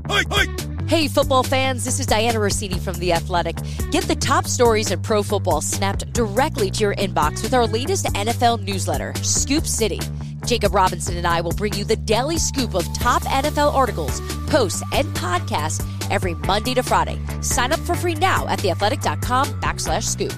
Hey, football fans, this is Diana Rossini from The Athletic. Get the top stories in pro football snapped directly to your inbox with our latest NFL newsletter, Scoop City. Jacob Robinson and I will bring you the daily scoop of top NFL articles, posts, and podcasts every Monday to Friday. Sign up for free now at theathletic.com/scoop.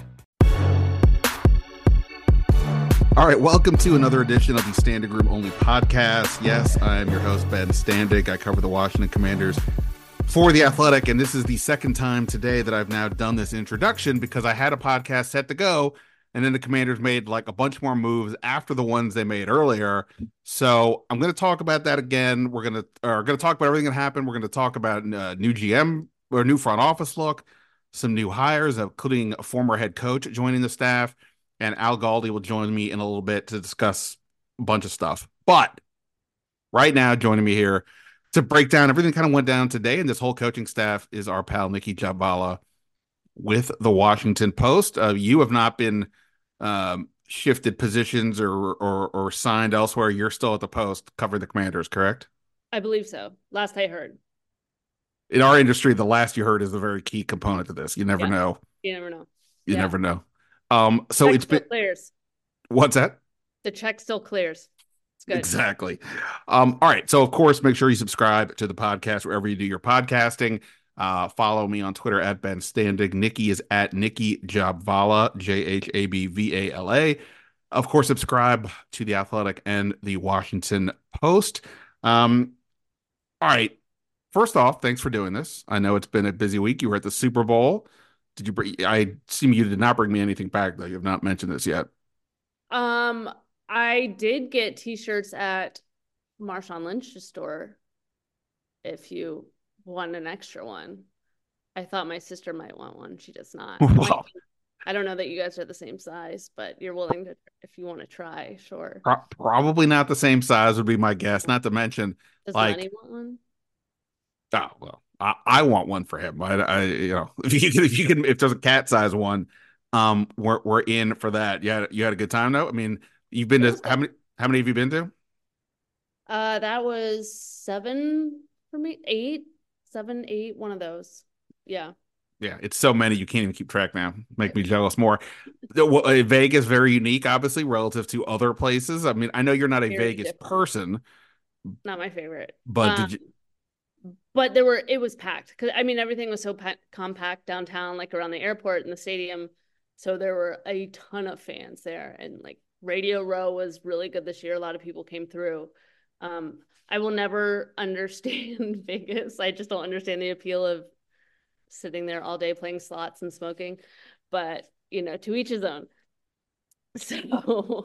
All right, welcome to another edition of the Standing Room Only podcast. Yes, I am your host, Ben Standig. I cover the Washington Commanders for The Athletic, and this is the second time today that I've now done this introduction because I had a podcast set to go, and then the Commanders made like a bunch more moves after the ones they made earlier. So I'm going to talk about that again. We're going to talk about everything that happened. We're going to talk about new GM or new front office look, some new hires, including a former head coach joining the staff. And Al Galdi will join me in a little bit to discuss a bunch of stuff. But right now, joining me here to break down everything that kind of went down today and this whole coaching staff is our pal Nicki Jhabvala with the Washington Post. You have not been shifted positions or signed elsewhere. You're still at the Post covering the Commanders, correct? I believe so. Last I heard. In our industry, the last you heard is a very key component to this. You never know. You never know. You never know. So check it's been clears. What's that? The check still clears. It's good. Exactly. All right. So of course, make sure you subscribe to the podcast wherever you do your podcasting. Follow me on Twitter at Ben Standig. Nicki is at Nicki Jhabvala, Jhabvala. Of course, subscribe to The Athletic and the Washington Post. All right. First off, thanks for doing this. I know it's been a busy week. You were at the Super Bowl. Did you bring? I assume you did not bring me anything back, though. You have not mentioned this yet. I did get T-shirts at Marshawn Lynch's store. If you want an extra one, I thought my sister might want one. She does not. Wow. I don't know that you guys are the same size, but you're willing to, if you want to try, sure. Probably not the same size would be my guess. Not to mention, does like, Lenny want one? Oh well. I want one for him. If you can, if there's a cat size one, we're in for that. You had a good time though. I mean, you've been to how many have you been to? That was 7 for me. 8, 7, 8, one of those. Yeah. Yeah, it's so many you can't even keep track now. Make me jealous more. Vegas very unique, obviously, relative to other places. I mean, I know you're not a Vegas person. Not my favorite. But did you? But it was packed because I mean everything was so compact downtown, like around the airport and the stadium. So there were a ton of fans there, and like Radio Row was really good this year. A lot of people came through. I will never understand Vegas. I just don't understand the appeal of sitting there all day playing slots and smoking. But to each his own. So,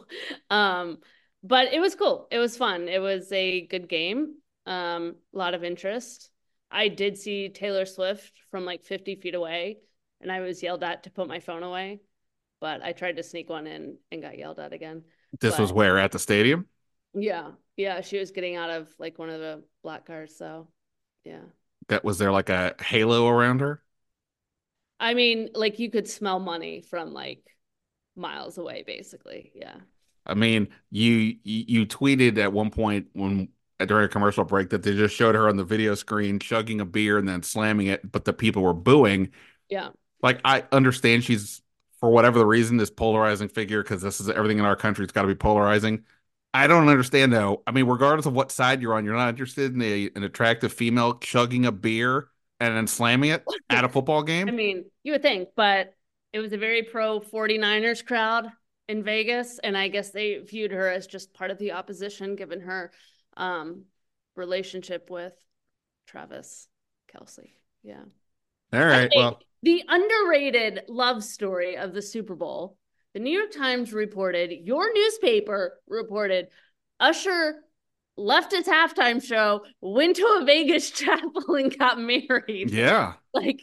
but it was cool. It was fun. It was a good game. A lot of interest. I did see Taylor Swift from like 50 feet away, and I was yelled at to put my phone away, but I tried to sneak one in and got yelled at again. This was where, at the stadium? Yeah. She was getting out of like one of the black cars, so yeah. Was there like a halo around her? I mean, like you could smell money from like miles away, basically. Yeah. I mean, you tweeted at one point during a commercial break that they just showed her on the video screen chugging a beer and then slamming it, but the people were booing. Yeah. Like, I understand she's, for whatever the reason, this polarizing figure, because this is everything in our country. It's got to be polarizing. I don't understand, though. I mean, regardless of what side you're on, you're not interested in an attractive female chugging a beer and then slamming it at a football game? I mean, you would think, but it was a very pro 49ers crowd in Vegas, and I guess they viewed her as just part of the opposition, given her relationship with Travis Kelce. Yeah. All right. Well, the underrated love story of the Super Bowl. The New York Times reported, your newspaper reported, Usher left his halftime show, went to a Vegas chapel, and got married. Yeah. Like,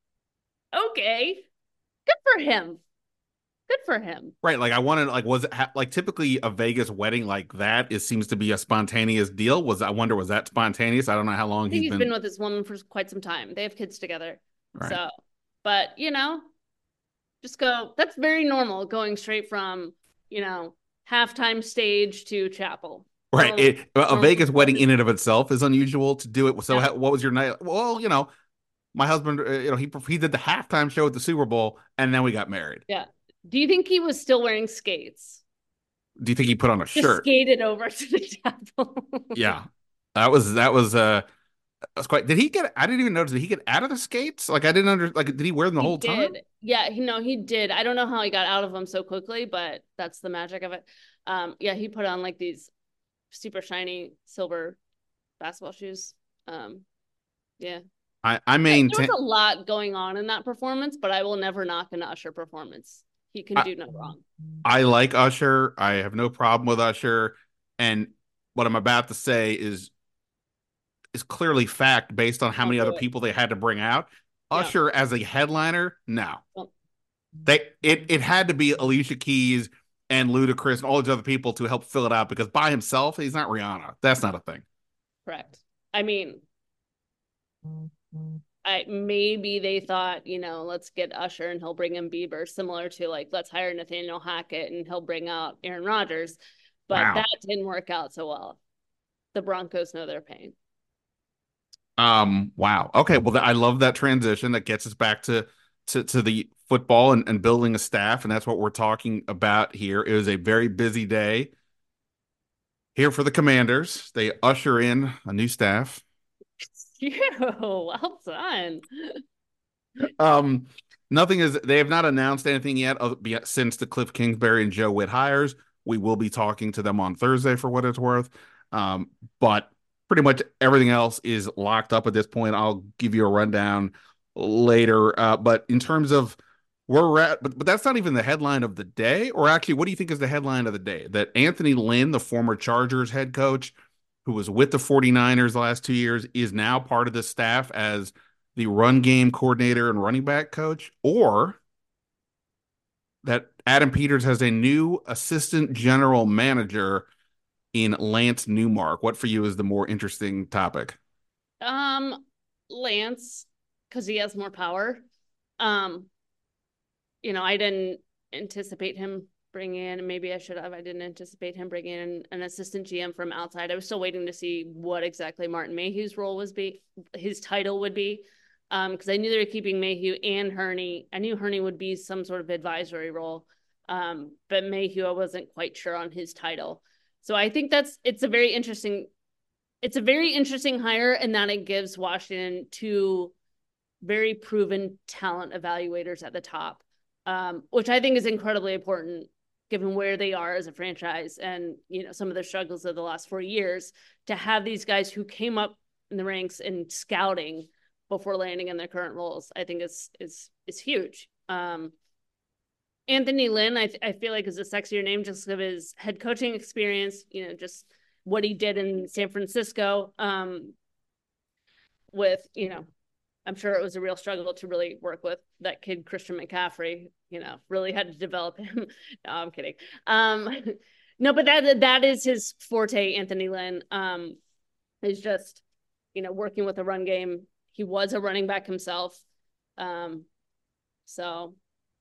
okay, good for him. Good for him. Right. Like, I wanted, like, was it like typically a Vegas wedding like that seems to be a spontaneous deal? Was that spontaneous? I don't know how long I think he's been with this woman for quite some time. They have kids together. Right. So, but just go. That's very normal, going straight from halftime stage to chapel. Right. Normal, A normal Vegas people. wedding in and of itself is unusual to do it. So Yeah. what was your night? Well, my husband, he did the halftime show at the Super Bowl, and then we got married. Yeah. Do you think he was still wearing skates? Do you think he put on a Just shirt? skated over to the chapel. Yeah, that's quite. Did he get? I didn't even notice. Did he get out of the skates? Like I didn't under. Like did he wear them the He whole time? did. Yeah, he did. I don't know how he got out of them so quickly, but that's the magic of it. Yeah, he put on like these super shiny silver basketball shoes. Um, yeah. I There was maintain. a lot going on in that performance, but I will never knock an Usher performance. He can I, do no wrong. I like Usher. I have no problem with Usher, and what I'm about to say is clearly fact based on how Don't many other do it. people they had to bring out. Yeah. Usher as a headliner, no. Well, It had to be Alicia Keys and Ludacris and all these other people to help fill it out because by himself, he's not Rihanna. That's not a thing. correct. I mean, maybe they thought, let's get Usher and he'll bring in Bieber, similar to like let's hire Nathaniel Hackett and he'll bring out Aaron Rodgers, but Wow. that didn't work out so well. The Broncos know their pain. Wow. Okay. Well, I love that transition. That gets us back to the football and building a staff, and that's what we're talking about here. It was a very busy day here for the Commanders. They usher in a new staff. Phew, well done. Um, Nothing is. They have not announced anything yet since the Cliff Kingsbury and Joe Witt hires. We will be talking to them on Thursday for what it's worth. But pretty much everything else is locked up at this point. I'll give you a rundown later. But in terms of where we're at, but that's not even the headline of the day. Or actually, what do you think is the headline of the day? That Anthony Lynn, the former Chargers head coach, who was with the 49ers the last 2 years, is now part of the staff as the run game coordinator and running back coach, or that Adam Peters has a new assistant general manager in Lance Newmark. What for you is the more interesting topic? Um, Lance, because he has more power. Um, I didn't anticipate him bringing in, maybe I should have. I didn't anticipate him bringing in an assistant GM from outside. I was still waiting to see what exactly Martin Mayhew's role his title would be. Because I knew they were keeping Mayhew and Hurney. I knew Hurney would be some sort of advisory role. But Mayhew, I wasn't quite sure on his title. So I think it's a very interesting hire in that it gives Washington two very proven talent evaluators at the top, which I think is incredibly important given where they are as a franchise and, some of the struggles of the last 4 years, to have these guys who came up in the ranks in scouting before landing in their current roles, I think is huge. Anthony Lynn, I feel like is a sexier name just of his head coaching experience, just what he did in San Francisco, with, I'm sure it was a real struggle to really work with that kid, Christian McCaffrey, really had to develop him. No, I'm kidding. No, but that is his forte, Anthony Lynn, is just, working with a run game. He was a running back himself. So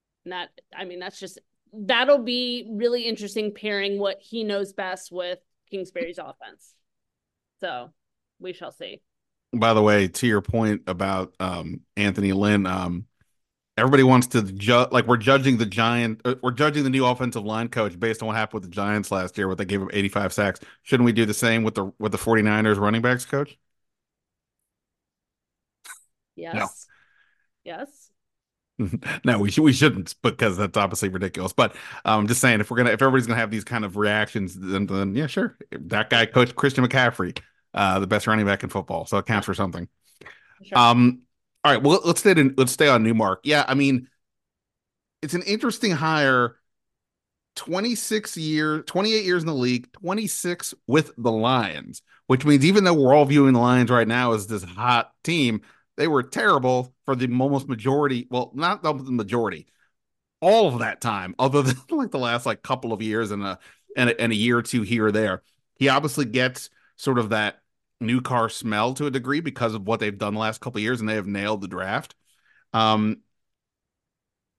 that'll be really interesting pairing what he knows best with Kingsbury's offense. So we shall see. By the way, to your point about Anthony Lynn, everybody wants to judge, like we're judging we're judging the new offensive line coach based on what happened with the Giants last year, where they gave him 85 sacks. Shouldn't we do the same with the 49ers running backs coach? No. Yes. Yes. No, we shouldn't, because that's obviously ridiculous. But I'm just saying, if everybody's gonna have these kind of reactions, then yeah, sure. That guy coached Christian McCaffrey, the best running back in football, so it counts for something. Sure. All right, well, let's stay on Newmark. Yeah, I mean, it's an interesting hire. 28 years in the league, 26 with the Lions, which means even though we're all viewing the Lions right now as this hot team, they were terrible for the almost majority. Well, not the majority, all of that time, other than like the last like couple of years and a year or two here or there. He obviously gets sort of that new car smell to a degree because of what they've done the last couple of years, and they have nailed the draft. Um,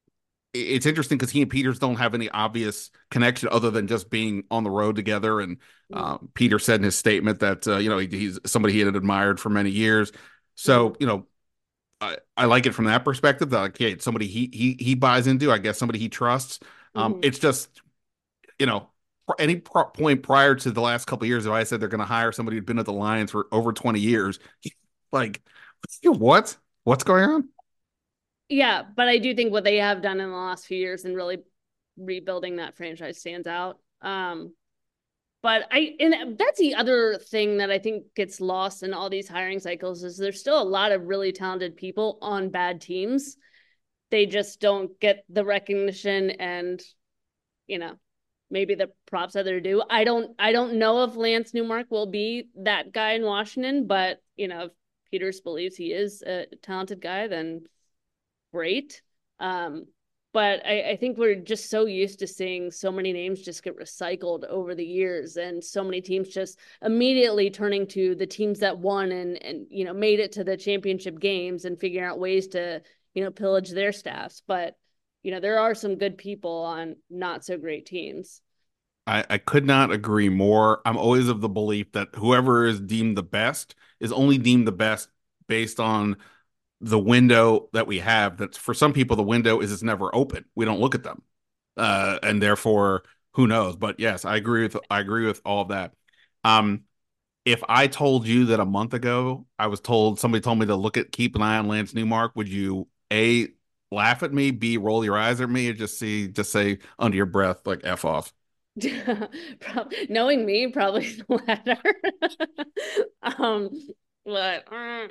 it's interesting because he and Peters don't have any obvious connection other than just being on the road together. And Peter said in his statement that he's somebody he had admired for many years. So I like it from that perspective. That okay, it's somebody he buys into. I guess somebody he trusts. It's just any point prior to the last couple of years, if I said they're going to hire somebody who'd been at the Lions for over 20 years, like what's going on? Yeah, but I do think what they have done in the last few years and really rebuilding that franchise stands out. But that's the other thing that I think gets lost in all these hiring cycles is there's still a lot of really talented people on bad teams. They just don't get the recognition and, maybe the props that they're due. I don't know if Lance Newmark will be that guy in Washington, but if Peters believes he is a talented guy, then great. But I think we're just so used to seeing so many names just get recycled over the years and so many teams just immediately turning to the teams that won and made it to the championship games and figuring out ways to, pillage their staffs. But, there are some good people on not so great teams. I could not agree more. I'm always of the belief that whoever is deemed the best is only deemed the best based on the window that we have. That's for some people, the window is it's never open. We don't look at them. And therefore, who knows? But yes, I agree with all of that. If I told you that a month ago somebody told me to keep an eye on Lance Newmark, would you A, laugh at me, B, roll your eyes at me, or just say under your breath, like F off? Knowing me, probably the latter. But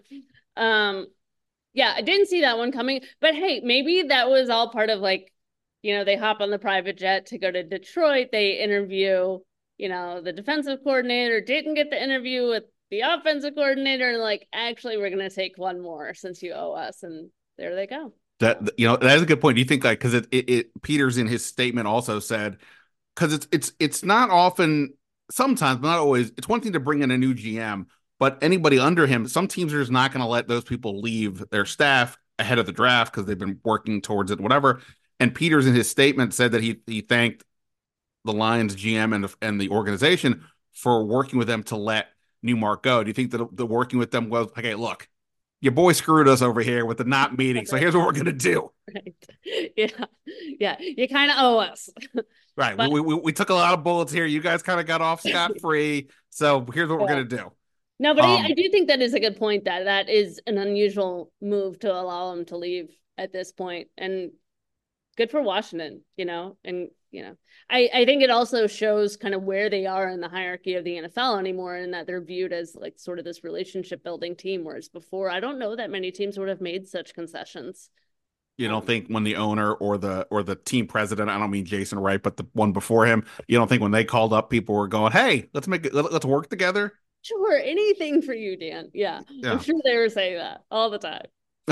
yeah, I didn't see that one coming. But hey, maybe that was all part of they hop on the private jet to go to Detroit. They interview, the defensive coordinator, didn't get the interview with the offensive coordinator. And actually, we're going to take one more since you owe us. And there they go. That is a good point. Do you think because it Peters in his statement also said, because it's not often, sometimes, but not always. It's one thing to bring in a new GM, but anybody under him, some teams are just not going to let those people leave their staff ahead of the draft because they've been working towards it, whatever. And Peters in his statement said that he thanked the Lions GM and the organization for working with them to let Newmark go. Do you think that the working with them was, okay, look, your boy screwed us over here with the not meeting, so here's what we're going to do. Right. Yeah. You kind of owe us. Right. But we took a lot of bullets here. You guys kind of got off scot-free. So here's what we're going to do. No, but I do think that is a good point, that is an unusual move to allow him to leave at this point. And good for Washington, and, I think it also shows kind of where they are in the hierarchy of the NFL anymore, and that they're viewed as sort of this relationship building team. Whereas before, I don't know that many teams would have made such concessions. You don't think when the owner or the team president, I don't mean Jason Wright, but the one before him, you don't think when they called up, people were going, "Hey, let's work together." Sure, anything for you, Dan. Yeah. I'm sure they were saying that all the time.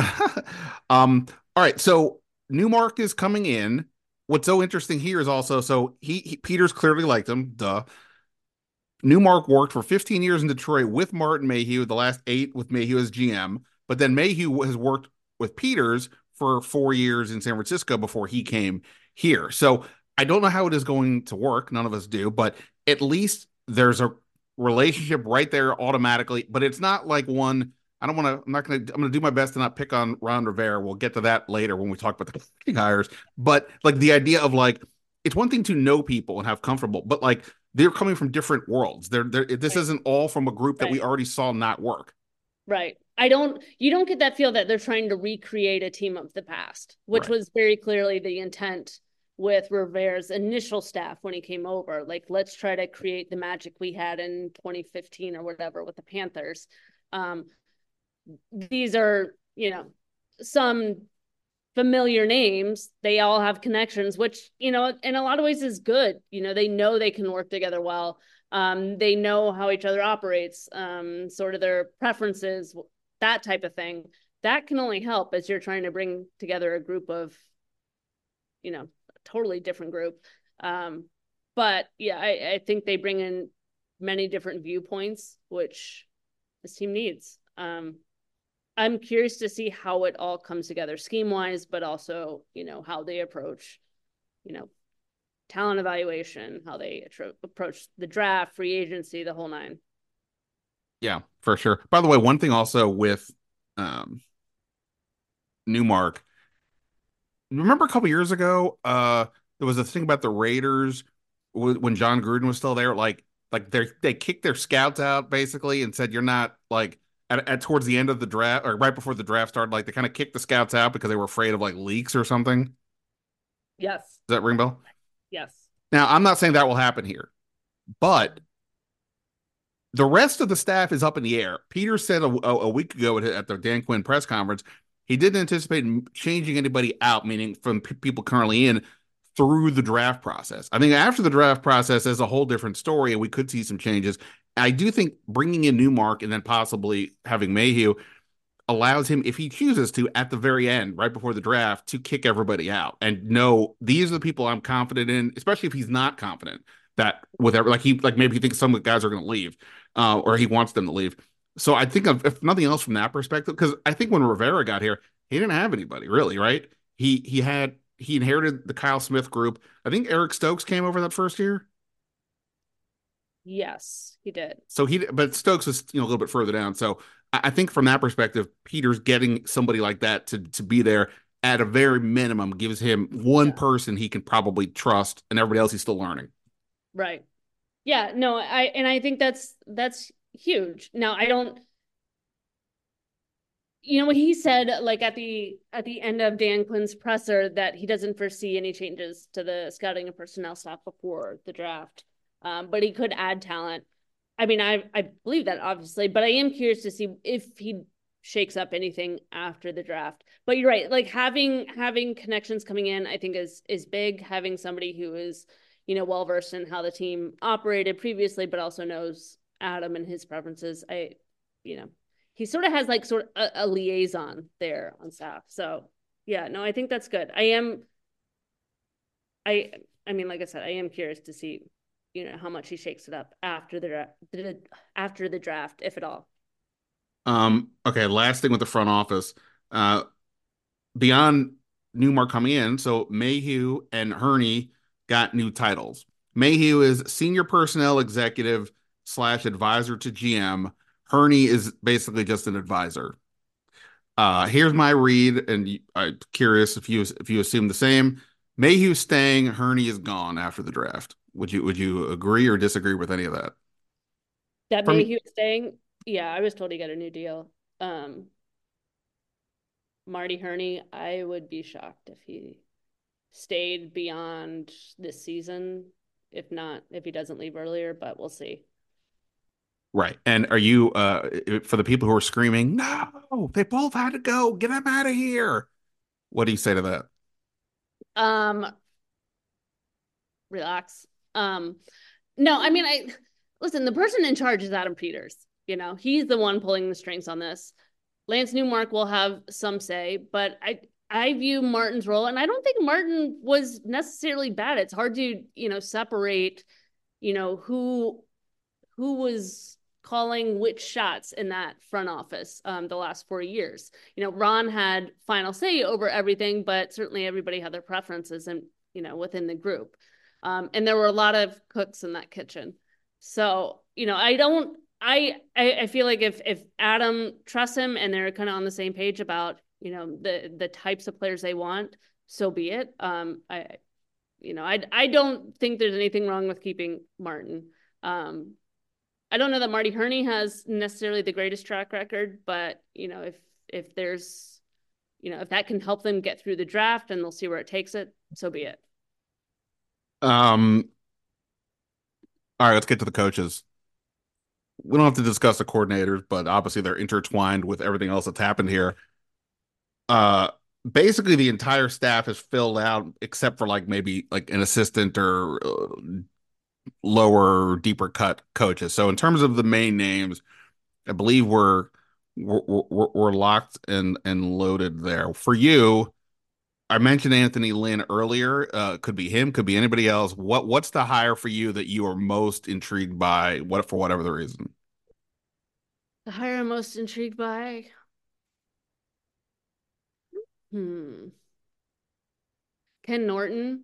All right, so Newmark is coming in. What's so interesting here is also, so he Peters clearly liked him. Duh. Newmark worked for 15 years in Detroit with Martin Mayhew, the last 8 with Mayhew as GM, but then Mayhew has worked with Peters for 4 years in San Francisco before he came here. So I don't know how it is going to work. None of us do, but at least there's a relationship right there automatically. But it's not like one. I'm going to do my best to not pick on Ron Rivera. We'll get to that later when we talk about the hires. But the idea of it's one thing to know people and have comfortable, but they're coming from different worlds. This isn't all from a group that we already saw not work. Right. You don't get that feel that they're trying to recreate a team of the past, which was very clearly the intent with Rivera's initial staff when he came over. Let's try to create the magic we had in 2015 or whatever with the Panthers. These are, some familiar names. They all have connections, which, in a lot of ways is good. They know they can work together well. They know how each other operates, sort of their preferences, that type of thing. That can only help as you're trying to bring together a group of, a totally different group. But yeah, I think they bring in many different viewpoints, which this team needs. I'm curious to see how it all comes together scheme wise, but also, how they approach, you know, talent evaluation, how they approach the draft, free agency, the whole nine. Yeah, for sure. By the way, one thing also with um, Newmark, remember a couple years ago, there was a thing about the Raiders when John Gruden was still there, like they kicked their scouts out basically and said you're not like at towards the end of the draft or right before the draft started, like they kind of kicked the scouts out because they were afraid of like leaks or something. Does Yes. that ring bell? Yes. Now, I'm not saying that will happen here, but the rest of the staff is up in the air. Peter said a week ago at the Dan Quinn press conference, he didn't anticipate changing anybody out, meaning from people currently in through the draft process. I think after the draft process is a whole different story, and we could see some changes. I do think bringing in Newmark and then possibly having Mayhew allows him, if he chooses to, at the very end, right before the draft, to kick everybody out and know these are the people I'm confident in, especially if he's not confident that with every, like maybe he thinks some of the guys are going to leave, or he wants them to leave. So I think if nothing else from that perspective, because I think when Rivera got here, he didn't have anybody really, right? He inherited the Kyle Smith group. I think Eric Stokes came over that first year. Yes, he did. So but Stokes was a little bit further down. So I think from that perspective, Peter's getting somebody like that to be there at a very minimum gives him one person he can probably trust, and everybody else he's still learning. Right. Yeah. No. I think that's huge. Now I don't. What he said, like at the end of Dan Quinn's presser, that he doesn't foresee any changes to the scouting and personnel staff before the draft, but he could add talent. I mean, I believe that obviously, but I am curious to see if he shakes up anything after the draft. But you're right, like having connections coming in, I think is big. Having somebody who is well versed in how the team operated previously, but also knows Adam and his preferences. He sort of has like sort of a liaison there on staff. So yeah, no, I think that's good. I mean, like I said, I am curious to see, how much he shakes it up after the draft, if at all. Okay, last thing with the front office. Beyond Newmark coming in, so Mayhew and Hurney got new titles. Mayhew is senior personnel executive / advisor to GM. Hurney is basically just an advisor. Here's my read, and I'm curious if you assume the same. Mayhew's staying, Hurney is gone after the draft. Would you agree or disagree with any of that? That Mayhew is staying? Yeah, I was told he got a new deal. Marty Hurney, I would be shocked if he stayed beyond this season. If not, if he doesn't leave earlier, but we'll see. Right. And are you for the people who are screaming, no, they both had to go, get them out of here? What do you say to that? Relax. No, I mean, listen, the person in charge is Adam Peters. He's the one pulling the strings on this. Lance Newmark will have some say, but I view Martin's role, and I don't think Martin was necessarily bad. It's hard to, separate, who was calling which shots in that front office the last 4 years. Ron had final say over everything, but certainly everybody had their preferences and, within the group. And there were a lot of cooks in that kitchen. So, I feel like if Adam trusts him and they're kind of on the same page about, the types of players they want, so be it. I don't think there's anything wrong with keeping Martin. I don't know that Marty Hurney has necessarily the greatest track record, but if there's, if that can help them get through the draft and they'll see where it takes it, so be it. All right, let's get to the coaches. We don't have to discuss the coordinators, but obviously they're intertwined with everything else that's happened here. Basically the entire staff is filled out except for like maybe like an assistant or lower, deeper cut coaches. So in terms of the main names, I believe we're locked and loaded there. For you, I mentioned Anthony Lynn earlier. Could be him, could be anybody else. What's the hire for you that you are most intrigued by? For whatever the reason. The hire I'm most intrigued by. Hmm. Ken Norton.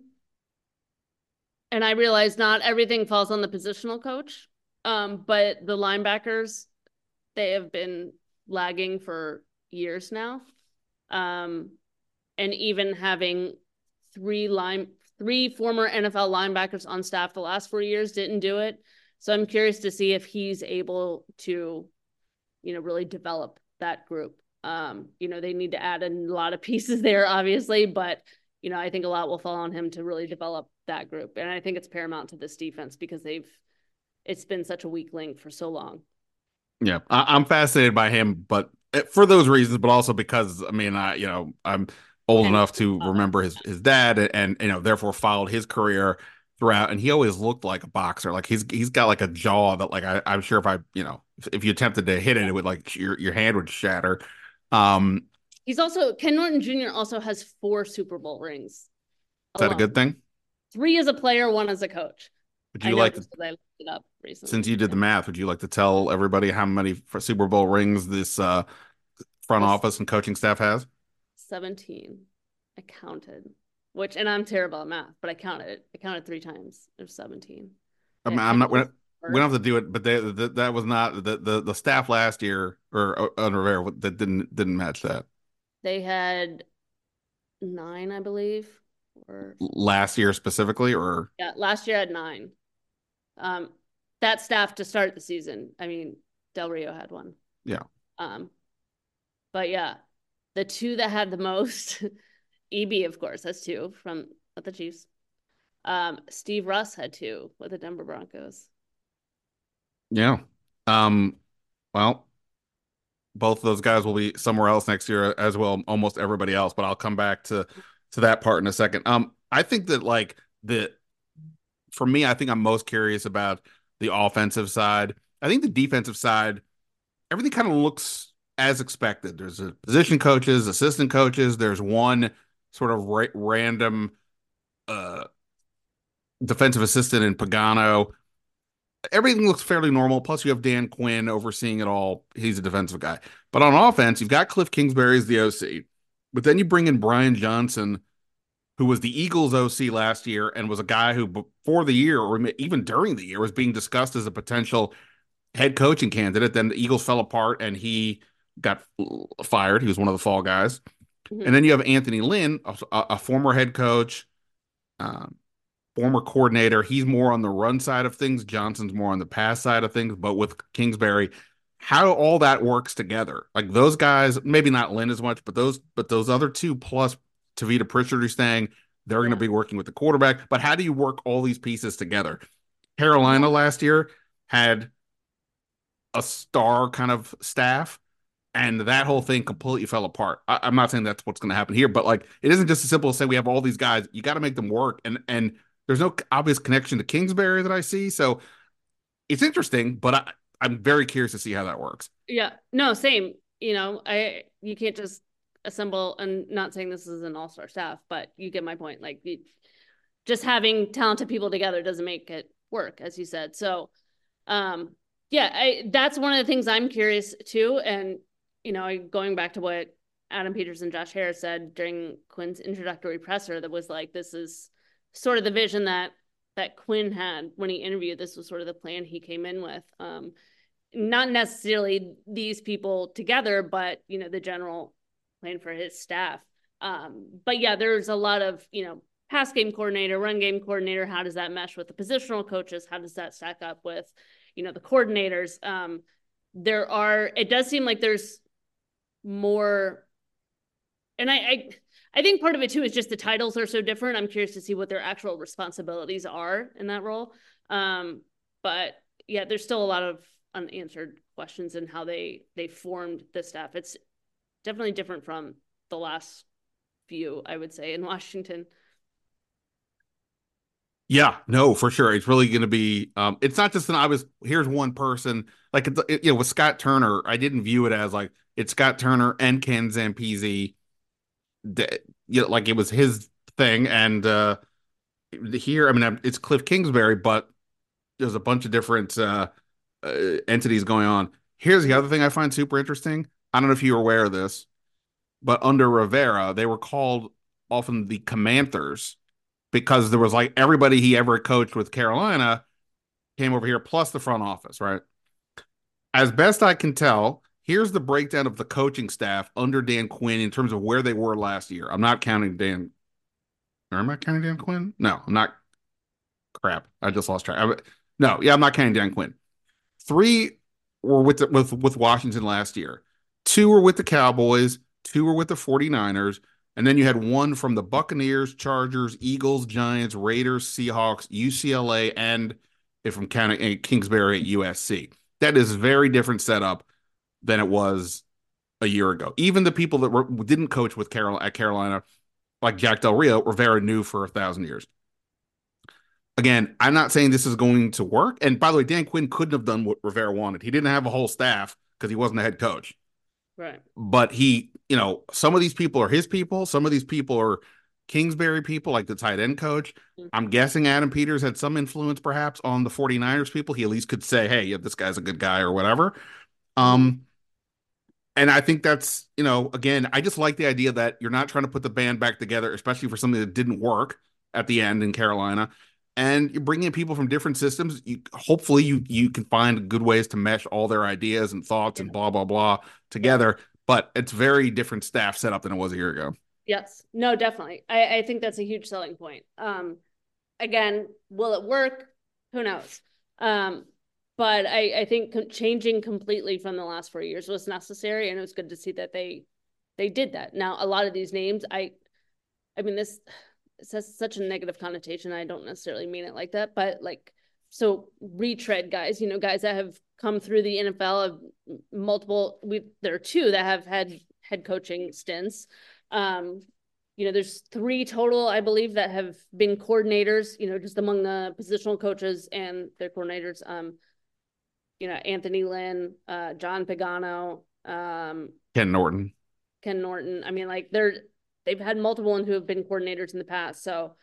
And I realize not everything falls on the positional coach, but the linebackers, they have been lagging for years now. Um, and even having three former NFL linebackers on staff the last 4 years didn't do it. So I'm curious to see if he's able to, really develop that group. They need to add a lot of pieces there, obviously, but I think a lot will fall on him to really develop that group. And I think it's paramount to this defense because it's been such a weak link for so long. Yeah, I'm fascinated by him, but for those reasons, but also because I mean, I'm old And enough to remember his dad, and therefore followed his career throughout, and he always looked like a boxer. Like he's got like a jaw that like I'm sure if you attempted to hit it, it would like your hand would shatter. Um, he's also Ken Norton Jr. also has 4 Super Bowl rings is that a alone. good thing? 3 as a player, 1 as a coach. Would I you know like this because I looked it up recently. since you did the math, would you like to tell everybody how many Super Bowl rings this front office and coaching staff has? 17. I counted, and I'm terrible at math, but I counted. I counted 3 times. There's 17. I mean, I'm not. We don't have to do it, but that was not the staff last year or under Rivera that didn't match that. They had 9, I believe, or Last year specifically, or yeah, last year had 9. Um, that staff to start the season. I mean, Del Rio had 1. yeah. But yeah, the 2 that had the most, EB, of course, has 2 from the Chiefs. Steve Russ had 2 with the Denver Broncos. Yeah. Um, well, both of those guys will be somewhere else next year as well, almost everybody else, but I'll come back to that part in a second. I think that like for me, I think I'm most curious about the offensive side. I think the defensive side, everything kind of looks as expected. There's a position coaches, assistant coaches. There's one sort of random uh, defensive assistant in Pagano. Everything looks fairly normal. Plus, you have Dan Quinn overseeing it all. He's a defensive guy. But on offense, you've got Cliff Kingsbury as the OC. But then you bring in Brian Johnson, who was the Eagles OC last year and was a guy who before the year or even during the year was being discussed as a potential head coaching candidate. Then the Eagles fell apart and he got fired. He was one of the fall guys. Mm-hmm. And then you have Anthony Lynn, a former head coach, former coordinator. He's more on the run side of things. Johnson's more on the pass side of things. But with Kingsbury, how all that works together, like those guys, maybe not Lynn as much, but those other 2 plus Tavita Pritchard who's saying they're going to be working with the quarterback. But how do you work all these pieces together? Carolina last year had a star kind of staff, and that whole thing completely fell apart. I'm not saying that's what's going to happen here, but like it isn't just as simple as say we have all these guys. You got to make them work, and there's no obvious connection to Kingsbury that I see. So it's interesting, but I'm very curious to see how that works. Yeah, no, same. You can't just assemble, and not saying this is an all-star staff, but you get my point. Like just having talented people together doesn't make it work, as you said. So, yeah, that's one of the things I'm curious too. And, going back to what Adam Peters and Josh Harris said during Quinn's introductory presser, that was like, this is sort of the vision that Quinn had when he interviewed. This was sort of the plan he came in with. Not necessarily these people together, but, the general plan for his staff. But yeah, there's a lot of, pass game coordinator, run game coordinator. How does that mesh with the positional coaches? How does that stack up with, the coordinators? It does seem like there's more, and I think part of it too is just the titles are so different. I'm curious to see what their actual responsibilities are in that role. But yeah, there's still a lot of unanswered questions in how they formed the staff. It's definitely different from the last few, I would say, in Washington. Yeah, no, for sure. It's really going to be. It's not just an obvious. Here's one person. Like with Scott Turner, I didn't view it as like it's Scott Turner and Ken Zampese. Like it was his thing, and here, I mean, it's Cliff Kingsbury, but there's a bunch of different entities going on. Here's the other thing I find super interesting. I don't know if you're aware of this. but under Rivera, they were called often the Commanders because there was like everybody he ever coached with Carolina came over here, plus the front office, right? As best I can tell, here's the breakdown of the coaching staff under Dan Quinn in terms of where they were last year. I'm not counting Dan. Or am I counting Dan Quinn? No, I'm not. Crap. I just lost track. No, yeah, I'm not counting Dan Quinn. Three were with Washington last year. Two were with the Cowboys. Two were with the 49ers. And then you had one from the Buccaneers, Chargers, Eagles, Giants, Raiders, Seahawks, UCLA, and if I'm counting Kingsbury at USC. That is a very different setup than it was a year ago. Even the people that didn't coach with Carolina, like Jack Del Rio, Rivera knew for 1,000 years. Again, I'm not saying this is going to work. And by the way, Dan Quinn couldn't have done what Rivera wanted. He didn't have a whole staff because he wasn't a head coach. Right. But some of these people are his people. Some of these people are Kingsbury people, like the tight end coach. Mm-hmm. I'm guessing Adam Peters had some influence perhaps on the 49ers people. He at least could say, hey, yeah, this guy's a good guy or whatever. And I think that's, again, I just like the idea that you're not trying to put the band back together, especially for something that didn't work at the end in Carolina. And you're bringing in people from different systems. Hopefully you can find good ways to mesh all their ideas and thoughts and blah, blah, blah together. Yeah. But it's very different staff setup than it was a year ago. Yes. No, definitely. I think that's a huge selling point. Again, will it work? Who knows? But I think changing completely from the last 4 years was necessary, and it was good to see that they did that. Now, a lot of these names, I mean, this has such a negative connotation. I don't necessarily mean it like that, but so retread guys, guys that have come through the NFL of multiple. There are two that have had head coaching stints. There's 3 total, I believe, that have been coordinators. Just among the positional coaches and their coordinators. Anthony Lynn, John Pagano, Ken Norton. I mean, they've had multiple ones who have been coordinators in the past. So,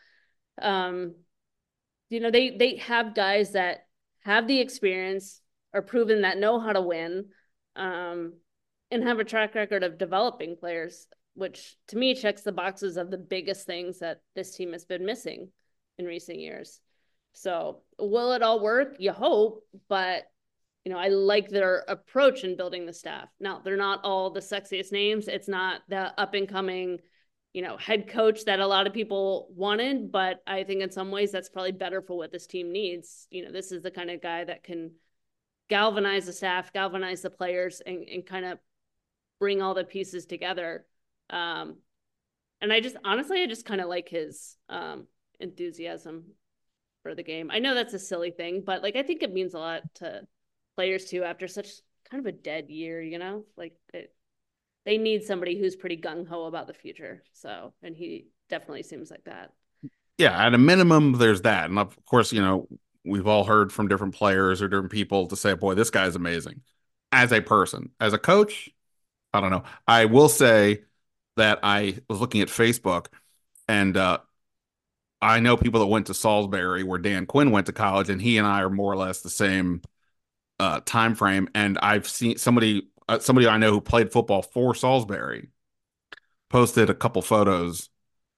they have guys that have the experience, are proven that know how to win, and have a track record of developing players, which to me checks the boxes of the biggest things that this team has been missing in recent years. So will it all work? You hope, but I like their approach in building the staff. Now, they're not all the sexiest names. It's not the up and coming, head coach that a lot of people wanted, but I think in some ways that's probably better for what this team needs. This is the kind of guy that can galvanize the staff, galvanize the players, and kind of bring all the pieces together. And I just kind of like his enthusiasm for the game. I know that's a silly thing, but I think it means a lot to players too after such kind of a dead year. They need somebody who's pretty gung-ho about the future. So, and he definitely seems like that. Yeah, at a minimum, there's that. And of course, we've all heard from different players or different people to say, boy, this guy's amazing as a person. As a coach, I don't know. I will say that I was looking at Facebook, and I know people that went to Salisbury where Dan Quinn went to college, and he and I are more or less the same time frame. And I've seen somebody I know who played football for Salisbury posted a couple photos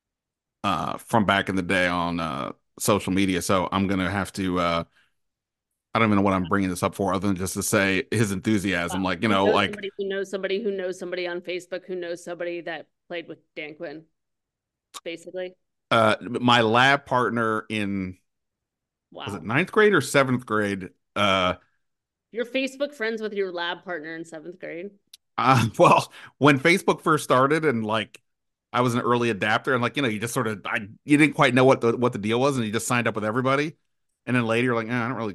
from back in the day on social media. So I'm gonna have to I don't even know what I'm bringing this up for, other than just to say his enthusiasm. Somebody who knows somebody who knows somebody on Facebook who knows somebody that played with Dan Quinn, basically. My lab partner in was it 9th grade or 7th grade? You're Facebook friends with your lab partner in 7th grade? Well, when Facebook first started, and I was an early adapter, and you just sort of you didn't quite know what the deal was, and you just signed up with everybody, and then later you're like, I don't really.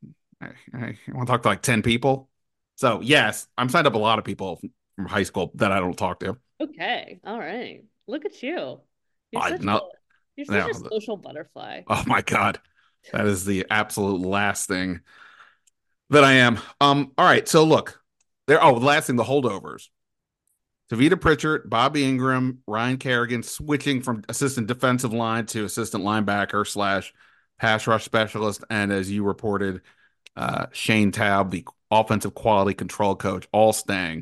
I want to talk to 10 people. So yes, I'm signed up a lot of people from high school that I don't talk to. Okay, all right. Look at you. You're such a social butterfly. Oh my God, that is the absolute last thing that I am. All right. So look, the last thing, the holdovers. Tavita Pritchard, Bobby Ingram, Ryan Kerrigan switching from assistant defensive line to assistant linebacker / pass rush specialist. And as you reported, Shane Taub, the offensive quality control coach, all staying.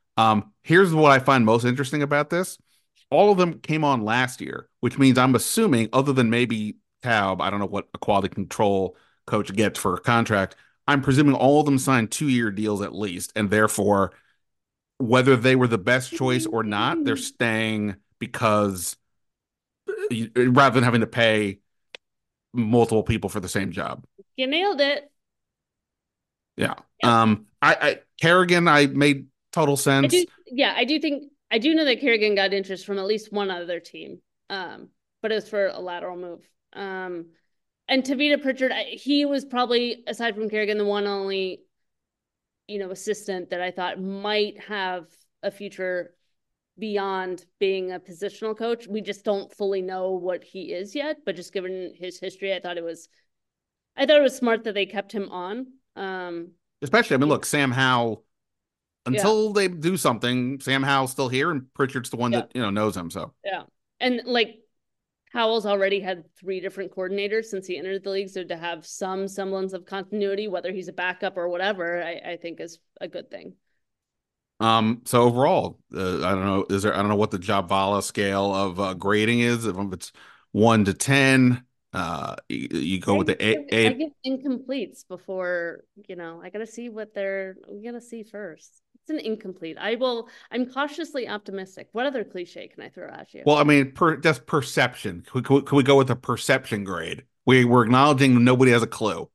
Here's what I find most interesting about this. All of them came on last year, which means I'm assuming, other than maybe Taub, I don't know what a quality control coach gets for a contract. I'm presuming all of them signed 2-year deals at least, and therefore, whether they were the best choice or not, they're staying because rather than having to pay multiple people for the same job. You nailed it. Yeah. Yep. I Kerrigan, I made total sense. I do know that Kerrigan got interest from at least one other team. But it was for a lateral move. And Tavita Pritchard, he was probably, aside from Kerrigan, the one only, assistant that I thought might have a future beyond being a positional coach. We just don't fully know what he is yet, but just given his history, I thought it was smart that they kept him on. Especially, I mean, look, Sam Howell, until Yeah. they do something, Sam Howell's still here and Pritchard's the one Yeah. that, knows him. So, Yeah. And like Howell's already had 3 different coordinators since he entered the league. So to have some semblance of continuity, whether he's a backup or whatever, I think is a good thing. so overall, I don't know, I don't know what the Jobvala scale of grading is. If it's 1 to 10, you go with the I eight. give incompletes before, I gotta see we gotta see first. It's an incomplete. I'm cautiously optimistic. What other cliche can I throw at you? Well, I mean, just perception. Could we go with a perception grade? We're acknowledging nobody has a clue.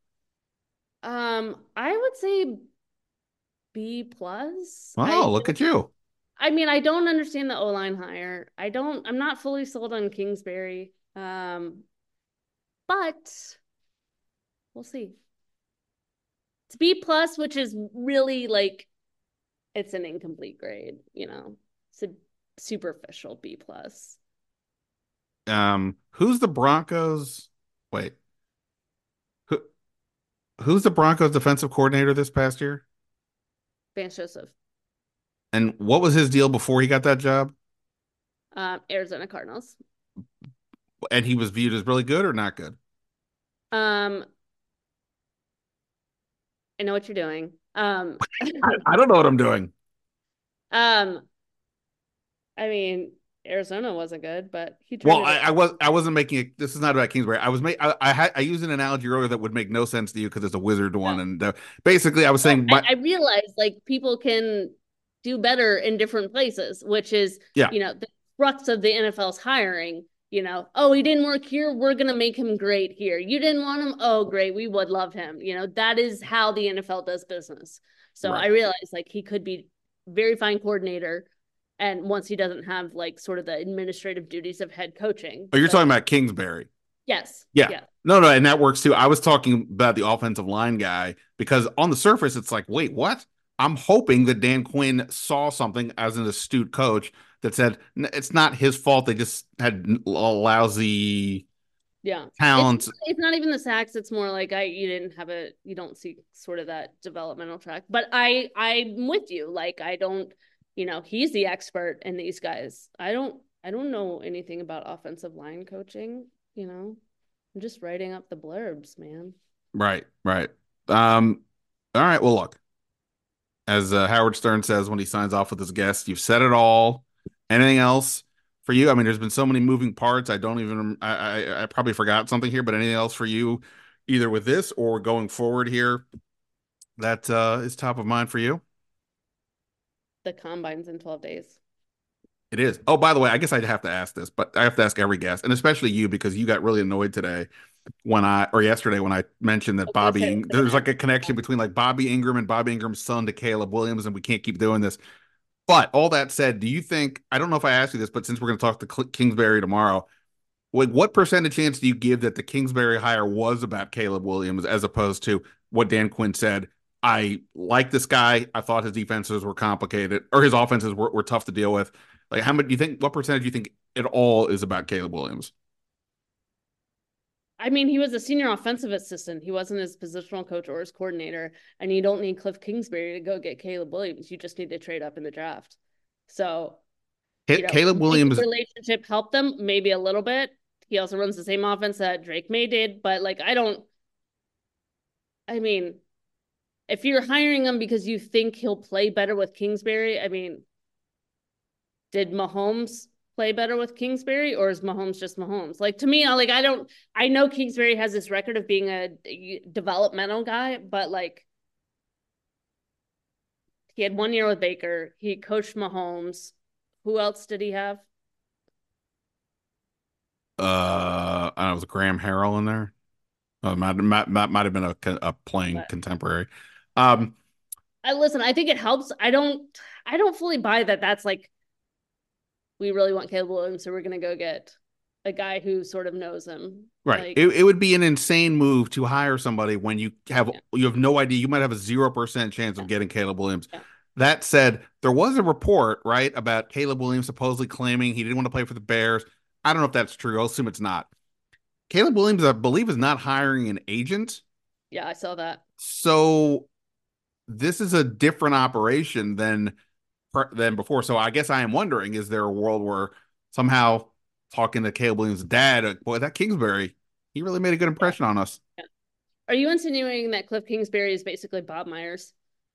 I would say B plus. Oh, look at you. I mean, I don't understand the O-line hire. I'm not fully sold on Kingsbury. But we'll see. It's B plus, which is really like it's an incomplete grade, It's a superficial B plus. Who's the Broncos? Wait, who who's the Broncos defensive coordinator this past year? Vance Joseph. And what was his deal before he got that job? Arizona Cardinals. And he was viewed as really good or not good? Um, I know what you're doing. I don't know what I'm doing. um, I mean, Arizona wasn't good, but he turned Well, it. I wasn't making it. This is not about Kingsbury. I used an analogy earlier that would make no sense to you because it's a wizard one, and basically I was saying, I realized like people can do better in different places, which is yeah, the crux of the NFL's hiring. Oh, he didn't work here. We're gonna make him great here. You didn't want him. Oh, great. We would love him. That is how the NFL does business. So right. I realized like he could be very fine coordinator. And once he doesn't have like sort of the administrative duties of head coaching. Oh, you're talking about Kingsbury. Yes. Yeah. Yeah. No, and that works too. I was talking about the offensive line guy because on the surface, it's like, wait, what? I'm hoping that Dan Quinn saw something as an astute coach that said it's not his fault. They just had lousy talent. It's not even the sacks. It's more like you don't see sort of that developmental track. But I'm with you. Like I don't, he's the expert in these guys. I don't know anything about offensive line coaching. I'm just writing up the blurbs, man. Right. All right. Well, look, as Howard Stern says when he signs off with his guests, you've said it all. Anything else for you? I mean, there's been so many moving parts. I probably forgot something here, but anything else for you, either with this or going forward here, that is top of mind for you? The combine's in 12 days. It is. Oh, by the way, I guess I'd have to ask this, but I have to ask every guest, and especially you, because you got really annoyed today yesterday when I mentioned that there's like a connection between like Bobby Ingram and Bobby Ingram's son to Caleb Williams, and we can't keep doing this. But all that said, do you think, I don't know if I asked you this, but since we're going to talk to Kingsbury tomorrow, like what percentage chance do you give that the Kingsbury hire was about Caleb Williams as opposed to what Dan Quinn said? I like this guy. I thought his defenses were complicated or his offenses were tough to deal with. Like, how much do you think, what percentage do you think it all is about Caleb Williams? I mean, he was a senior offensive assistant. He wasn't his positional coach or his coordinator. And you don't need Cliff Kingsbury to go get Caleb Williams. You just need to trade up in the draft. So, Caleb Williams relationship helped them maybe a little bit. He also runs the same offense that Drake May did. But like, if you're hiring him because you think he'll play better with Kingsbury, I mean, did Mahomes play better with Kingsbury, or is Mahomes just Mahomes? Like, to me, I know Kingsbury has this record of being a developmental guy, but like he had 1 year with Baker. He coached Mahomes. Who else did he have? I don't know, was Graham Harrell in there? Might have been a playing But contemporary. Um, I listen, I think it helps. I don't fully buy that that's like we really want Caleb Williams, so we're gonna go get a guy who sort of knows him. right. Like, It would be an insane move to hire somebody when yeah, you have no idea. You might have a 0% chance yeah, of getting Caleb Williams. yeah. That said, there was a report, right, about Caleb Williams supposedly claiming he didn't want to play for the Bears. I don't know if that's true. I'll assume it's not. Caleb Williams, I believe, is not hiring an agent. Yeah, I saw that. So this is a different operation than before. So I guess I am wondering, is there a world where somehow talking to Caleb Williams' dad, boy, that Kingsbury, he really made a good Yeah, impression on us. yeah. Are you insinuating that Cliff Kingsbury is basically Bob Myers?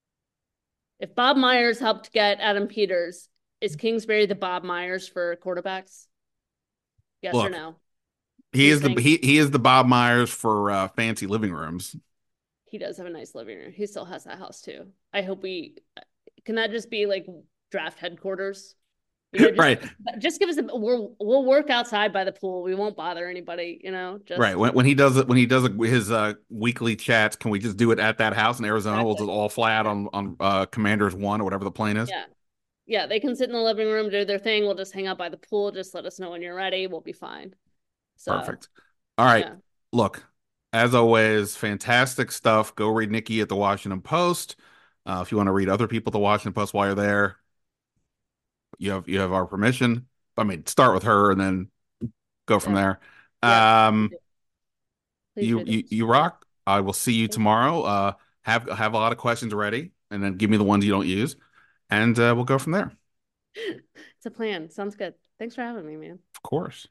If Bob Myers helped get Adam Peters, is Kingsbury the Bob Myers for quarterbacks? Yes or Look, no? he He's is the saying he is the Bob Myers for fancy living rooms. he does have a nice living room. He still has that house too. I hope we can that just be like draft headquarters. Just Right. just give us we'll work outside by the pool. We won't bother anybody, Right. just When he does it, his weekly chats, can we just do it at that house in Arizona? We'll exactly. just all fly out on Commanders One or whatever the plane is. Yeah. Yeah, they can sit in the living room, do their thing. We'll just hang out by the pool. Just let us know when you're ready. We'll be fine. So, Perfect. All right. yeah. Look, as always, fantastic stuff. Go read Nikki at the Washington Post. If you want to read other people at the Washington Post while you're there, you have our permission. I mean, start with her and then go from Yeah. there. Yep. Um, Please you read you those. you rock. I will see you tomorrow. Have a lot of questions ready, and then give me the ones you don't use, and we'll go from there. It's a plan. Sounds good. Thanks for having me, man. Of course.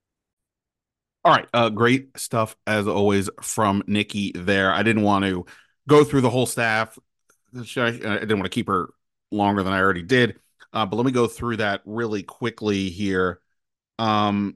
All right. Great stuff as always from Nikki there. I didn't want to go through the whole staff. I didn't want to keep her longer than I already did. But let me go through that really quickly here. Um,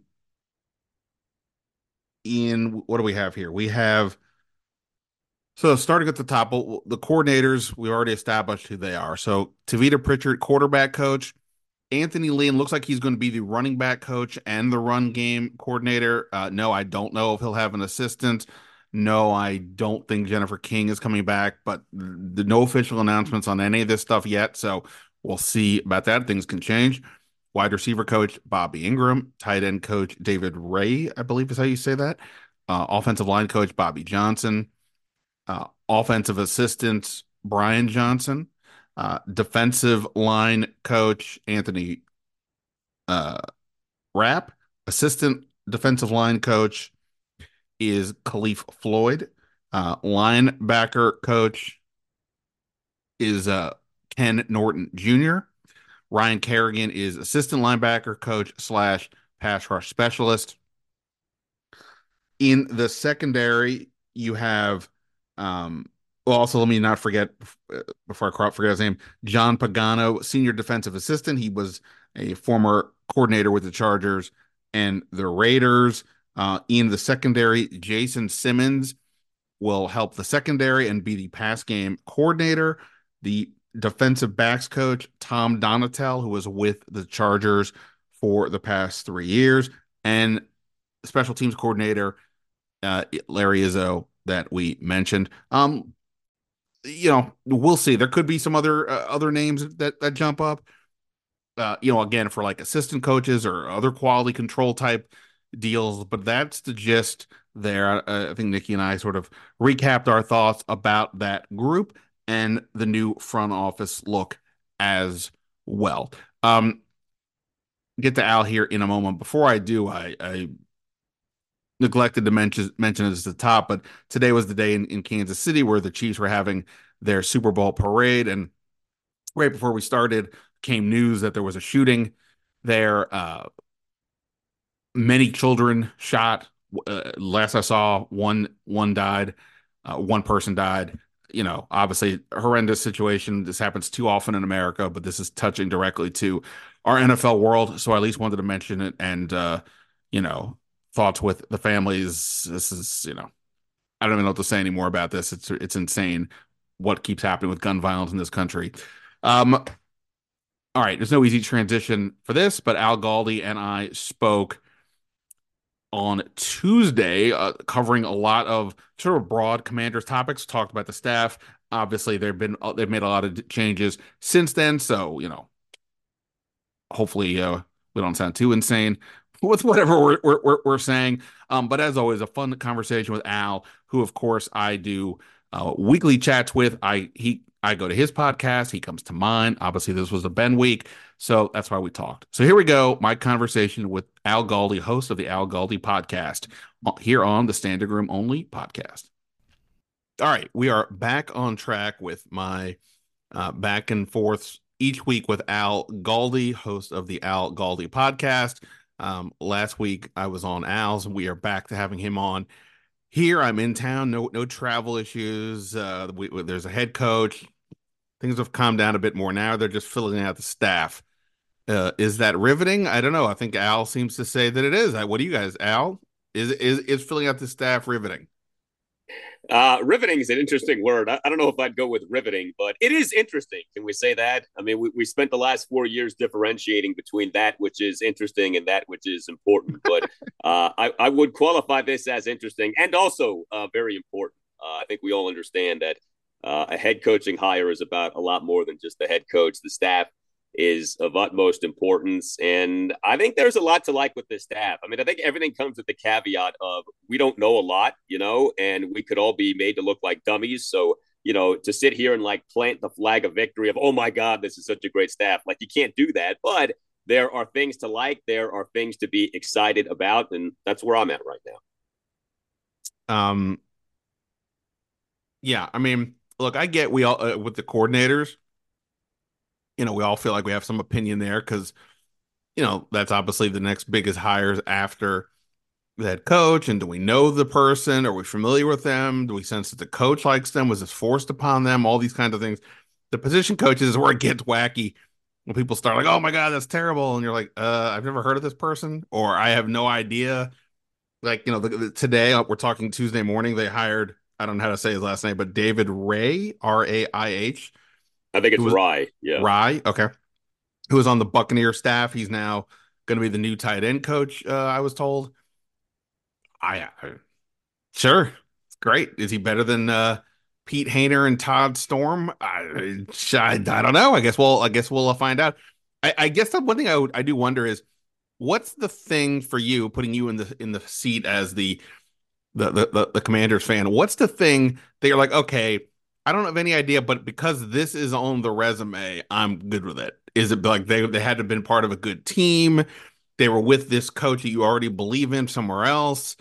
in what do we have here? We have so starting at the top, the coordinators, we already established who they are. So Tavita Pritchard, quarterback coach. Anthony Lynn looks like he's going to be the running back coach and the run game coordinator. No, I don't know if he'll have an assistant. No, I don't think Jennifer King is coming back, but no official announcements on any of this stuff yet. So we'll see about that. Things can change. Wide receiver coach Bobby Ingram, tight end coach David Ray, I believe is how you say that. Offensive line coach Bobby Johnson, offensive assistant Brian Johnson, defensive line coach Anthony uh, Rapp, assistant defensive line coach is Khalif Floyd, linebacker coach is Ken Norton Jr. Ryan Kerrigan is assistant linebacker coach slash pass rush specialist. In the secondary, you have well, also let me not forget before I forget his name, John Pagano, senior defensive assistant. He was a former coordinator with the Chargers and the Raiders. In the secondary, Jason Simmons will help the secondary and be the pass game coordinator. The defensive backs coach, Tom Donatel, who was with the Chargers for the past 3 years, and special teams coordinator, Larry Izzo, that we mentioned. We'll see. There could be some other names that jump up. Again, for like assistant coaches or other quality control type deals, but that's the gist there. I think Nikki and I sort of recapped our thoughts about that group and the new front office look as well. Get to Al here in a moment. Before I do, I neglected to mention it at the top, but today was the day in Kansas City where the Chiefs were having their Super Bowl parade, and right before we started came news that there was a shooting there. Many children shot. Last I saw, one died. One person died. Obviously horrendous situation. This happens too often in America, but this is touching directly to our NFL world. So I at least wanted to mention it and, thoughts with the families. This is, I don't even know what to say anymore about this. It's insane what keeps happening with gun violence in this country. All right, there's no easy transition for this, but Al Galdi and I spoke on Tuesday, covering a lot of sort of broad Commanders topics. Talked about the staff. Obviously, they've made a lot of changes since then. So hopefully, we don't sound too insane with whatever we're saying. But as always, a fun conversation with Al, who of course I do weekly chats with. I go to his podcast. He comes to mine. Obviously, this was a Ben week, so that's why we talked. So here we go. My conversation with Al Galdi, host of the Al Galdi podcast, here on the Standing Room Only podcast. All right, we are back on track with my back and forths each week with Al Galdi, host of the Al Galdi podcast. Last week I was on Al's, and we are back to having him on. Here I'm in town, no travel issues. There's a head coach. Things have calmed down a bit more now. They're just filling out the staff. Is that riveting? I don't know. I think Al seems to say that it is. What do you guys, Al? Is filling out the staff riveting? Riveting is an interesting word. I don't know if I'd go with riveting, but it is interesting. Can we say that? I mean, we spent the last 4 years differentiating between that which is interesting and that which is important. But I would qualify this as interesting and also very important. I think we all understand that a head coaching hire is about a lot more than just the head coach. The staff is of utmost importance. And I think there's a lot to like with this staff. I mean, I think everything comes with the caveat of we don't know a lot, and we could all be made to look like dummies. So, to sit here and like plant the flag of victory of, oh my God, this is such a great staff. Like you can't do that, but there are things to like. There are things to be excited about. And that's where I'm at right now. Yeah, I mean, look, I get we all with the coordinators, we all feel like we have some opinion there because, that's obviously the next biggest hires after the head coach. And do we know the person? Are we familiar with them? Do we sense that the coach likes them? Was this forced upon them? All these kinds of things. The position coaches is where it gets wacky when people start like, oh my God, that's terrible. And you're like, I've never heard of this person, or I have no idea. Like, today we're talking Tuesday morning, they hired, I don't know how to say his last name, but David Raih, Raih. I think it's Rye. Yeah. Rye. Okay. Who was on the Buccaneer staff. He's now going to be the new tight end coach. I was told. Sure. Great. Is he better than Pete Hainer and Todd Storm? I don't know. I guess we'll find out. I guess the one thing I do wonder is what's the thing for you, putting you in the seat as the Commanders fan. What's the thing that you're like, okay, I don't have any idea, but because this is on the resume, I'm good with it. Is it like they had to have been part of a good team? They were with this coach that you already believe in somewhere else.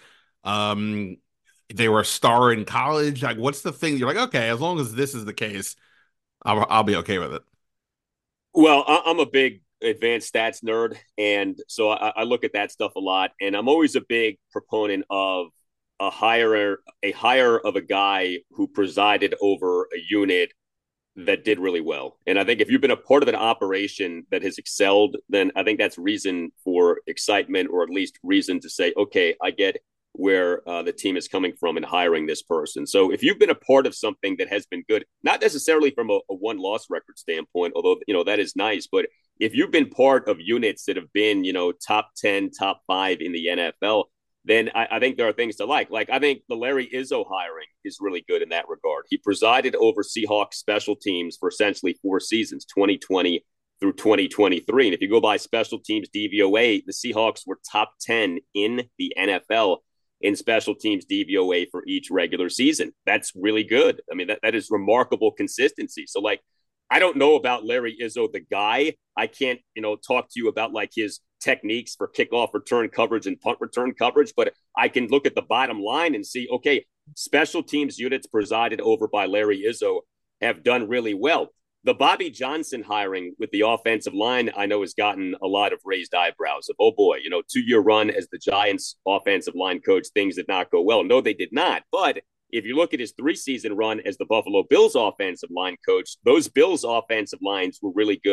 They were a star in college. Like, what's the thing? You're like, okay, as long as this is the case, I'll be okay with it. Well, I'm a big advanced stats nerd, and so I look at that stuff a lot. And I'm always a big proponent of a hire of a guy who presided over a unit that did really well. And I think if you've been a part of an operation that has excelled, then I think that's reason for excitement, or at least reason to say, okay, I get where the team is coming from in hiring this person. So if you've been a part of something that has been good, not necessarily from a one-loss record standpoint, although, that is nice, but if you've been part of units that have been, top 10, top 5 in the NFL, then I think there are things to like. Like, I think the Larry Izzo hiring is really good in that regard. He presided over Seahawks special teams for essentially 4 seasons, 2020 through 2023. And if you go by special teams DVOA, the Seahawks were top 10 in the NFL in special teams DVOA for each regular season. That's really good. I mean, that is remarkable consistency. So, like, I don't know about Larry Izzo, the guy. I can't, talk to you about like his techniques for kickoff return coverage and punt return coverage, but I can look at the bottom line and see, okay, special teams units presided over by Larry Izzo have done really well. The Bobby Johnson hiring with the offensive line, I know, has gotten a lot of raised eyebrows of, oh boy, 2-year run as the Giants offensive line coach, things did not go well. No, they did not. But if you look at his 3-season run as the Buffalo Bills offensive line coach, those Bills offensive lines were really good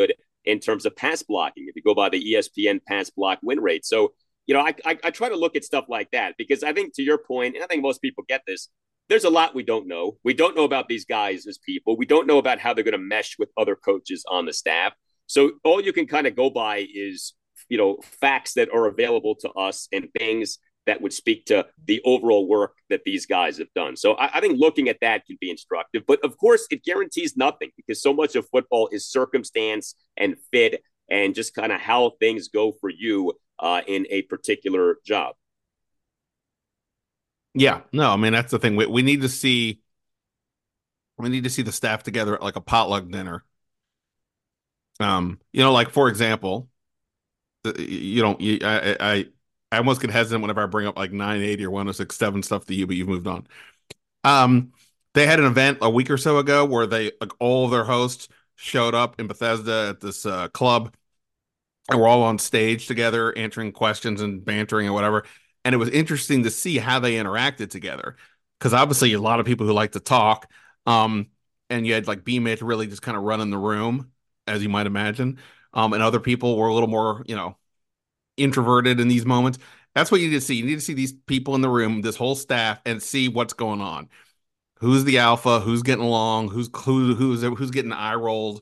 in terms of pass blocking, if you go by the ESPN pass block win rate. So, I try to look at stuff like that because I think, to your point, and I think most people get this, there's a lot we don't know. We don't know about these guys as people. We don't know about how they're going to mesh with other coaches on the staff. So all you can kind of go by is, facts that are available to us and things that would speak to the overall work that these guys have done. So I think looking at that can be instructive. But of course, it guarantees nothing because so much of football is circumstance and fit and just kind of how things go for you in a particular job. Yeah, no, I mean that's the thing. We need to see the staff together at like a potluck dinner. Like for example, I almost get hesitant whenever I bring up like 980 or 1067 stuff to you, but you've moved on. They had an event a week or so ago where they like all of their hosts showed up in Bethesda at this club, and we're all on stage together answering questions and bantering and whatever. And it was interesting to see how they interacted together because obviously a lot of people who like to talk, and you had like B-Mitch really just kind of running the room, as you might imagine, and other people were a little more, introverted in these moments. That's what you need to see. You need to see these people in the room, this whole staff, and see what's going on. Who's the alpha? Who's getting along? Who's getting eye rolled?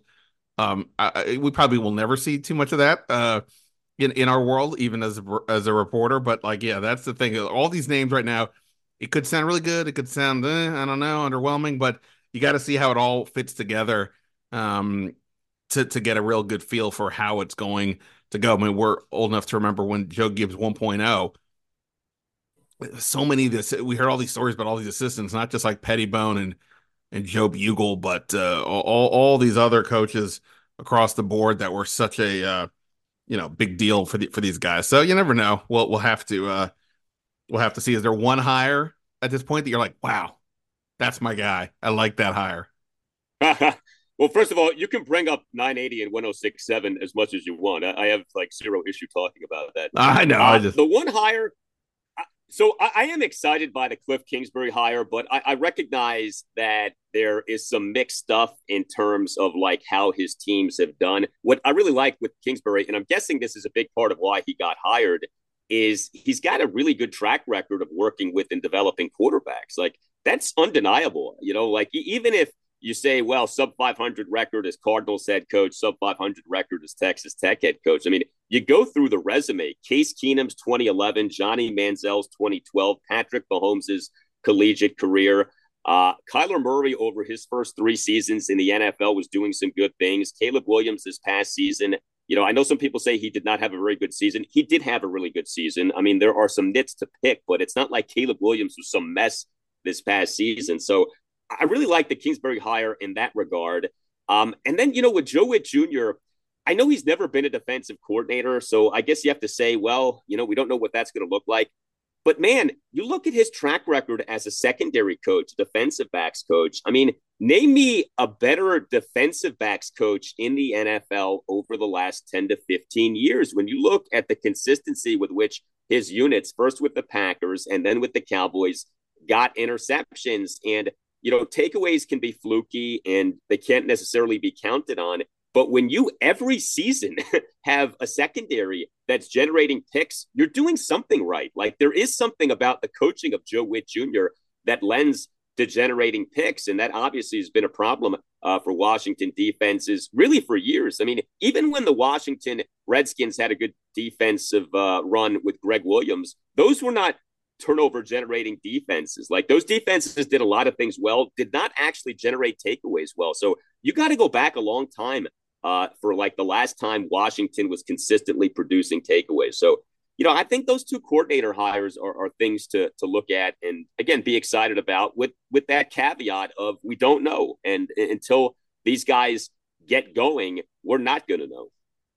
We probably will never see too much of that in our world, even as a reporter. But like, yeah, that's the thing. All these names right now, it could sound really good. It could sound, I don't know, underwhelming. But you got to see how it all fits together to get a real good feel for how it's going to go. I mean, we're old enough to remember when Joe Gibbs 1.0. So many of this, we heard all these stories about all these assistants, not just like Pettibone and Joe Bugle, but all these other coaches across the board that were such a big deal for these guys. So you never know. We'll have to see. Is there one hire at this point that you're like, wow, that's my guy? I like that hire. Well, first of all, you can bring up 980 and 1067 as much as you want. I have like zero issue talking about that. I know. The one hire. So I am excited by the Cliff Kingsbury hire, but I recognize that there is some mixed stuff in terms of like how his teams have done. What I really like with Kingsbury, and I'm guessing this is a big part of why he got hired, is he's got a really good track record of working with and developing quarterbacks. Like that's undeniable. Like even if you say, well, sub 500 record as Cardinals head coach, sub 500 record as Texas Tech head coach. I mean, you go through the resume. Case Keenum's 2011, Johnny Manziel's 2012, Patrick Mahomes' collegiate career. Kyler Murray over his first 3 seasons in the NFL was doing some good things. Caleb Williams this past season. I know some people say he did not have a very good season. He did have a really good season. I mean, there are some nits to pick, but it's not like Caleb Williams was some mess this past season. So I really like the Kingsbury hire in that regard. And then, with Joe Witt Jr., I know he's never been a defensive coordinator. So I guess you have to say, well, we don't know what that's going to look like. But man, you look at his track record as a secondary coach, defensive backs coach. I mean, name me a better defensive backs coach in the NFL over the last 10 to 15 years. When you look at the consistency with which his units, first with the Packers and then with the Cowboys, got interceptions, and takeaways can be fluky and they can't necessarily be counted on. But when you every season have a secondary that's generating picks, you're doing something right. Like there is something about the coaching of Joe Witt Jr. that lends to generating picks. And that obviously has been a problem for Washington defenses really for years. I mean, even when the Washington Redskins had a good defensive run with Greg Williams, those were not turnover generating defenses. Like those defenses did a lot of things well, did not actually generate takeaways well. So you got to go back a long time for like the last time Washington was consistently producing takeaways. So, I think those 2 coordinator hires are things to look at and again, be excited about with that caveat of we don't know. And until these guys get going, we're not going to know.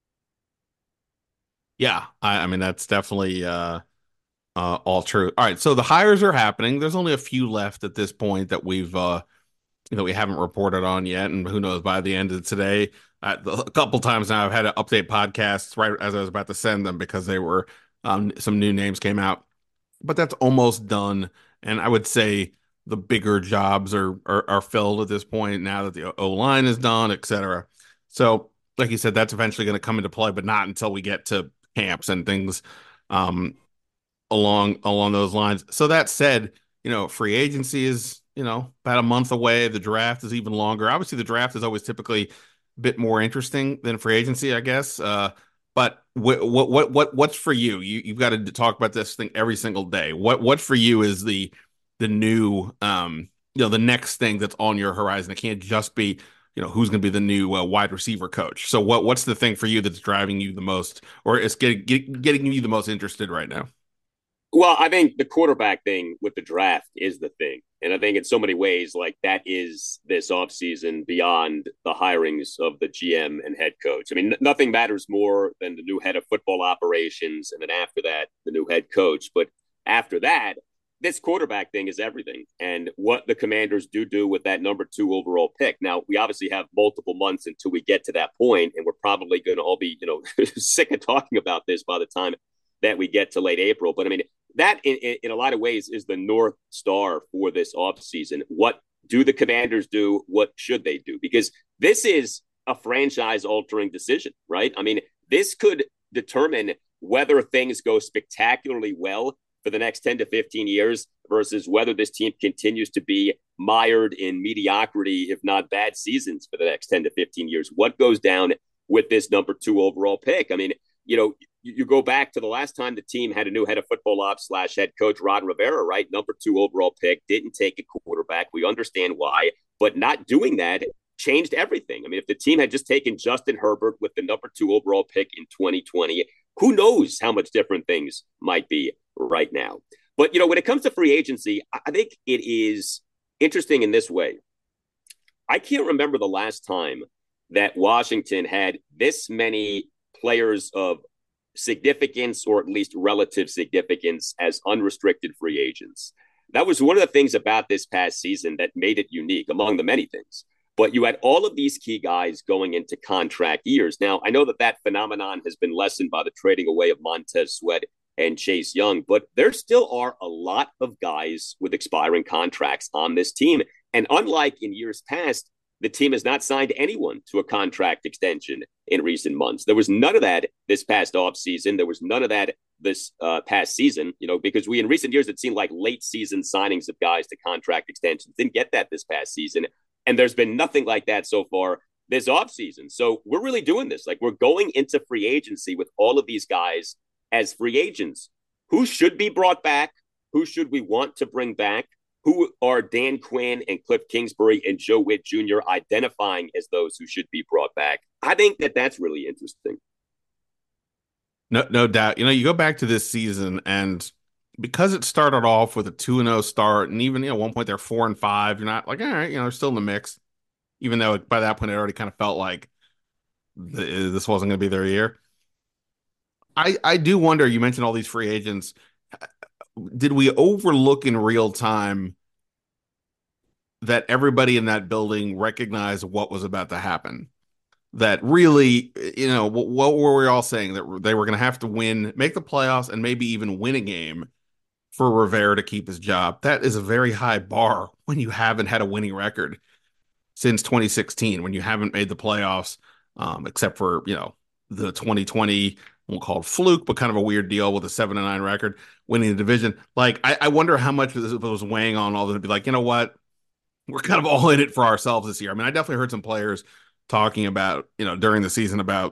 Yeah. I mean, that's definitely, all true. All right, so the hires are happening. There's only a few left at this point that we haven't reported on yet, and who knows, by the end of today, a couple times now I've had to update podcasts right as I was about to send them because they were some new names came out, but that's almost done. And I would say the bigger jobs are filled at this point now that the O line is done, etc. So like you said, that's eventually going to come into play, but not until we get to camps and things um, along those lines. So that said, free agency is, about a month away. The draft is even longer. Obviously, the draft is always typically a bit more interesting than free agency, I guess. But what's for you? You've got to talk about this thing every single day. What for you is the new the next thing that's on your horizon? It can't just be who's going to be the new wide receiver coach. So what's the thing for you that's driving you the most, or is getting you the most interested right now? Well, I think the quarterback thing with the draft is the thing. And I think in so many ways, like that is this offseason beyond the hirings of the GM and head coach. I mean, nothing matters more than the new head of football operations. And then after that, the new head coach. But after that, this quarterback thing is everything. And what the Commanders do with that number 2 overall pick. Now, we obviously have multiple months until we get to that point, and we're probably going to all be, sick of talking about this by the time that we get to late April. But I mean, that in a lot of ways is the North Star for this offseason. What do the Commanders do? What should they do? Because this is a franchise altering decision, right? I mean, this could determine whether things go spectacularly well for the next 10 to 15 years versus whether this team continues to be mired in mediocrity, if not bad seasons for the next 10 to 15 years. What goes down with this number 2 overall pick? I mean, you go back to the last time the team had a new head of football ops / head coach, Ron Rivera, right? Number 2 overall pick, didn't take a quarterback. We understand why, but not doing that changed everything. I mean, if the team had just taken Justin Herbert with the number 2 overall pick in 2020, who knows how much different things might be right now. But, when it comes to free agency, I think it is interesting in this way. I can't remember the last time that Washington had this many players of significance, or at least relative significance, as unrestricted free agents. That was one of the things about this past season that made it unique, among the many things. But you had all of these key guys going into contract years. Now, I know that phenomenon has been lessened by the trading away of Montez Sweat and Chase Young, but there still are a lot of guys with expiring contracts on this team. And unlike in years past, the team has not signed anyone to a contract extension in recent months. There was none of that this past offseason. There was none of that this past season, because we in recent years, it seemed like late season signings of guys to contract extensions. Didn't get that this past season. And there's been nothing like that so far this offseason. So we're really doing this. Like, we're going into free agency with all of these guys as free agents. Who should be brought back? Who should we want to bring back? Who are Dan Quinn and Cliff Kingsbury and Joe Witt Jr. identifying as those who should be brought back? I think that's really interesting. No doubt. You go back to this season, and because it started off with a 2-0 start, and even, at one point they're 4-5, you're not like, all right, they're still in the mix, even though by that point it already kind of felt like this wasn't going to be their year. I do wonder, you mentioned all these free agents. Did we overlook in real time that everybody in that building recognized what was about to happen? That really, what were we all saying? That they were going to have to win, make the playoffs, and maybe even win a game for Rivera to keep his job. That is a very high bar when you haven't had a winning record since 2016, when you haven't made the playoffs, except for, the 2020, we'll call it fluke, but kind of a weird deal with a 7-9 record, winning the division. Like, I wonder how much this was weighing on all of them to be like, you know what? We're kind of all in it for ourselves this year. I mean, I definitely heard some players talking about, during the season about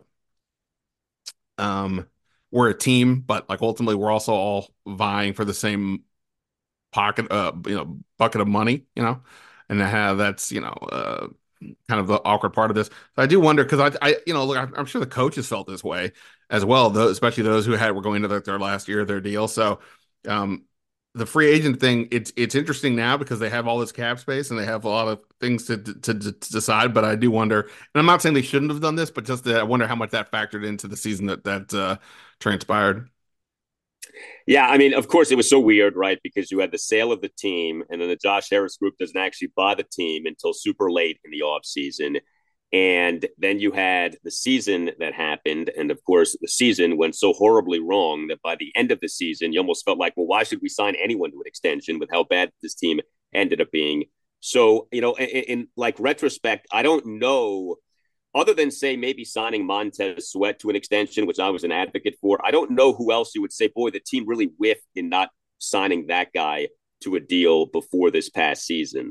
we're a team, but like ultimately we're also all vying for the same bucket of money, and how that's, kind of the awkward part of this. So I do wonder, because look, I'm sure the coaches felt this way as well, though, especially those who were going to their last year of their deal. So the free agent thing, it's interesting now because they have all this cap space and they have a lot of things to decide. But I do wonder, and I'm not saying they shouldn't have done this, but just I wonder how much that factored into the season that transpired. Yeah, I mean, of course, it was so weird, right? Because you had the sale of the team, and then the Josh Harris group doesn't actually buy the team until super late in the offseason. And then you had the season that happened. And of course, the season went so horribly wrong that by the end of the season, you almost felt like, well, why should we sign anyone to an extension with how bad this team ended up being? So, in like retrospect, I don't know other than say maybe signing Montez Sweat to an extension, which I was an advocate for, I don't know who else you would say, boy, the team really whiffed in not signing that guy to a deal before this past season.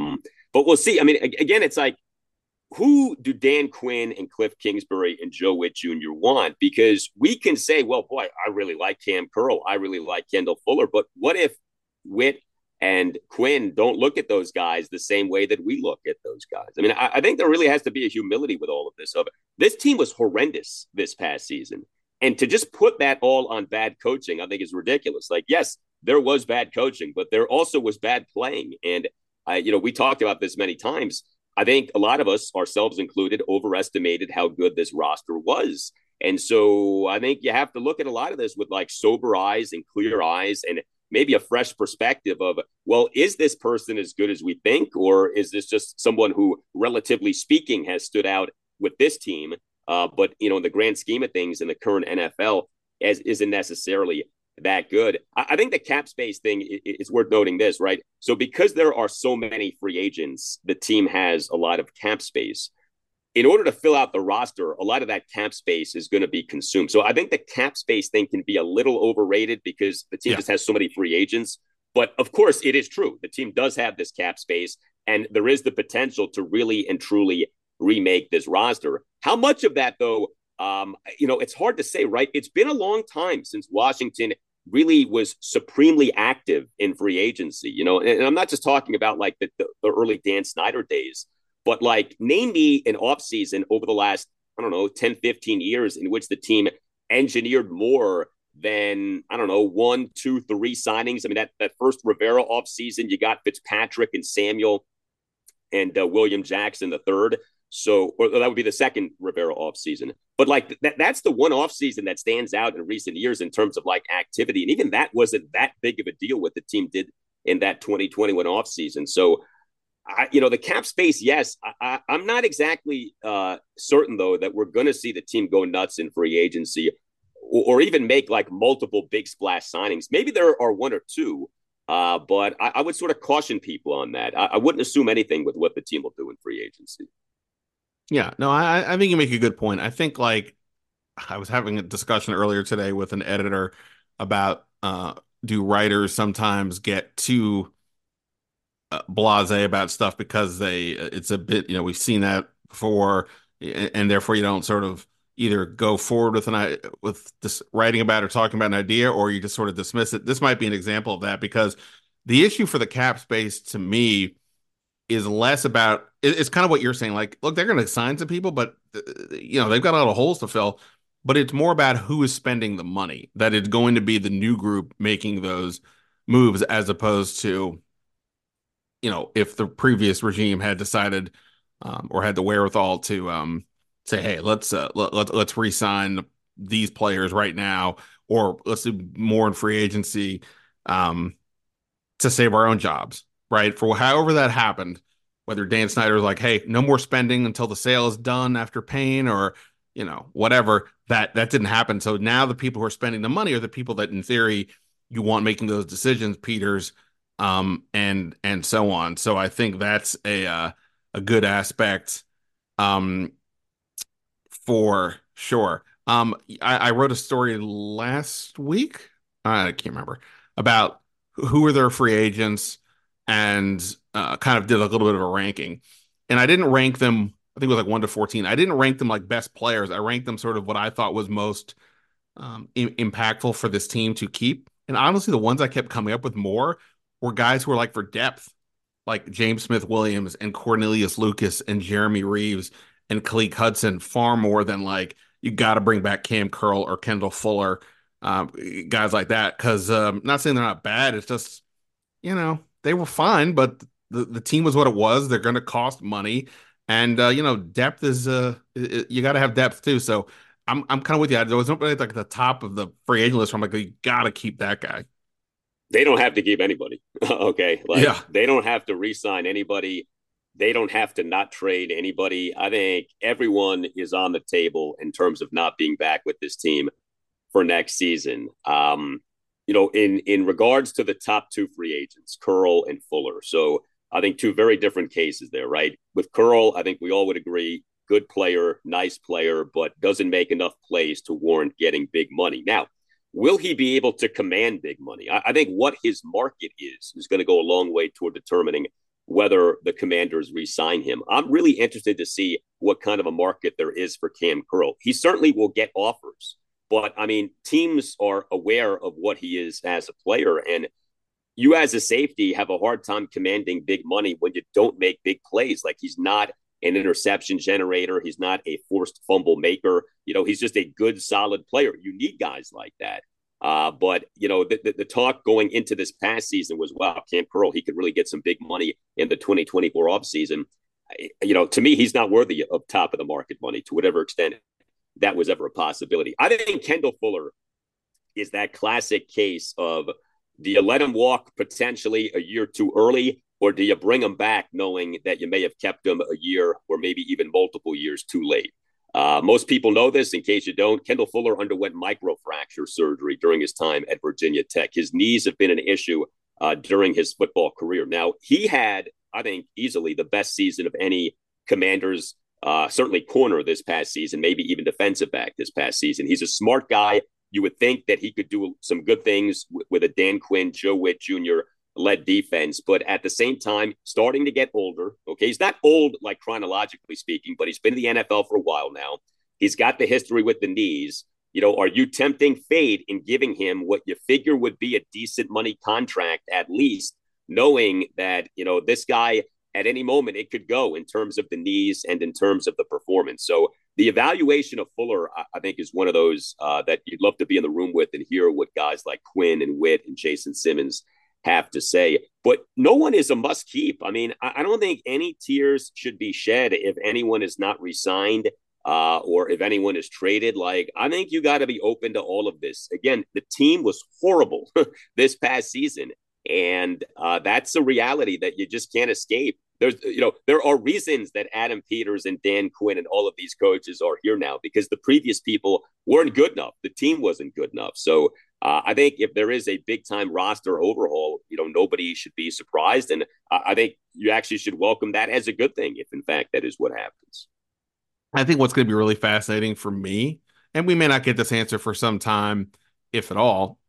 But we'll see. I mean, again, it's like, who do Dan Quinn and Cliff Kingsbury and Joe Witt Jr. want? Because we can say, well, boy, I really like Cam Curl. I really like Kendall Fuller. But what if Witt and Quinn don't look at those guys the same way that we look at those guys? I mean, I think there really has to be a humility with all of this. This team was horrendous this past season. And to just put that all on bad coaching, I think is ridiculous. Like, yes, there was bad coaching, but there also was bad playing. And, we talked about this many times. I think a lot of us, ourselves included, overestimated how good this roster was. And so I think you have to look at a lot of this with like sober eyes and clear eyes and maybe a fresh perspective of, well, is this person as good as we think? Or is this just someone who, relatively speaking, has stood out with this team? But, in the grand scheme of things in the current NFL, isn't necessarily that good. I think the cap space thing is worth noting this, right? So because there are so many free agents, the team has a lot of cap space. In order to fill out the roster, a lot of that cap space is going to be consumed. So I think the cap space thing can be a little overrated because the team just has so many free agents. But of course, it is true. The team does have this cap space, and there is the potential to really and truly remake this roster. How much of that, though, it's hard to say, right? It's been a long time since Washington really was supremely active in free agency, and I'm not just talking about like the early Dan Snyder days, but like name me an offseason over the last, 10, 15 years in which the team engineered more than, 1, 2, 3 signings. I mean, that first Rivera offseason, you got Fitzpatrick and Samuel and William Jackson the third. So, or that would be the second Rivera offseason. But like that's the one offseason that stands out in recent years in terms of like activity. And even that wasn't that big of a deal what the team did in that 2021 offseason. So, the cap space, yes. I'm not exactly certain, though, that we're going to see the team go nuts in free agency or even make like multiple big splash signings. Maybe there are 1 or 2. But I would sort of caution people on that. I wouldn't assume anything with what the team will do in free agency. Yeah, no, I think you make a good point. I think like I was having a discussion earlier today with an editor about do writers sometimes get too blasé about stuff because it's a bit, we've seen that before, and therefore you don't sort of either go forward with this writing about or talking about an idea, or you just sort of dismiss it. This might be an example of that because the issue for the cap space to me is less about it's kind of what you're saying. Like, look, they're going to sign some people, but they've got a lot of holes to fill. But it's more about who is spending the money. That it's going to be the new group making those moves, as opposed to, if the previous regime had decided or had the wherewithal to say, hey, let's re-sign these players right now, or let's do more in free agency to save our own jobs. Right. For however that happened, whether Dan Snyder was like, hey, no more spending until the sale is done after paying, or, whatever, that didn't happen. So now the people who are spending the money are the people that in theory you want making those decisions, Peters, and so on. So I think that's a good aspect for sure. I wrote a story last week. I can't remember about who are their free agents, and kind of did a little bit of a ranking. And I didn't rank them, I think it was like 1 to 14. I didn't rank them like best players. I ranked them sort of what I thought was most impactful for this team to keep. And honestly, the ones I kept coming up with more were guys who were like for depth, like James Smith-Williams and Cornelius Lucas and Jeremy Reeves and Khaleke Hudson, far more than like, you got to bring back Cam Curl or Kendall Fuller, guys like that. Because not saying they're not bad. It's just, they were fine, but the team was what it was. They're going to cost money, and depth is you got to have depth too. So I'm kind of with you. There was nobody like at the top of the free agent list. I'm like, you got to keep that guy. They don't have to keep anybody. Okay, They don't have to re-sign anybody. They don't have to not trade anybody. I think everyone is on the table in terms of not being back with this team for next season. In regards to the top 2 free agents, Curl and Fuller. So I think 2 very different cases there, right? With Curl, I think we all would agree good player, nice player, but doesn't make enough plays to warrant getting big money. Now, will he be able to command big money? I think what his market is going to go a long way toward determining whether the Commanders re-sign him. I'm really interested to see what kind of a market there is for Cam Curl. He certainly will get offers, but I mean, teams are aware of what he is as a player, and you as a safety have a hard time commanding big money when you don't make big plays. Like, he's not an interception generator. He's not a forced fumble maker. He's just a good, solid player. You need guys like that. But the talk going into this past season was, wow, Cam Curl, he could really get some big money in the 2024 offseason. To me, he's not worthy of top of the market money to whatever extent that was ever a possibility. I think Kendall Fuller is that classic case of, do you let him walk potentially a year too early, or do you bring him back knowing that you may have kept him a year or maybe even multiple years too late? Most people know this. In case you don't, Kendall Fuller underwent microfracture surgery during his time at Virginia Tech. His knees have been an issue during his football career. Now, he had, I think, easily the best season of any Commanders, certainly corner this past season, maybe even defensive back this past season. He's a smart guy. You would think that he could do some good things with a Dan Quinn, Joe Witt Jr. led defense, but at the same time, starting to get older. Okay, he's not old, like chronologically speaking, but he's been in the NFL for a while now. He's got the history with the knees. Are you tempting fate in giving him what you figure would be a decent money contract, at least, knowing that, this guy at any moment it could go in terms of the knees and in terms of the performance? So the evaluation of Fuller, I think, is one of those that you'd love to be in the room with and hear what guys like Quinn and Witt and Jason Simmons have to say. But no one is a must keep. I mean, I don't think any tears should be shed if anyone is not re-signed or if anyone is traded. Like, I think you got to be open to all of this. Again, the team was horrible this past season, and that's a reality that you just can't escape. There are reasons that Adam Peters and Dan Quinn and all of these coaches are here now, because the previous people weren't good enough. The team wasn't good enough. So I think if there is a big time roster overhaul, nobody should be surprised. And I think you actually should welcome that as a good thing, if in fact that is what happens. I think what's going to be really fascinating for me, and we may not get this answer for some time, if at all,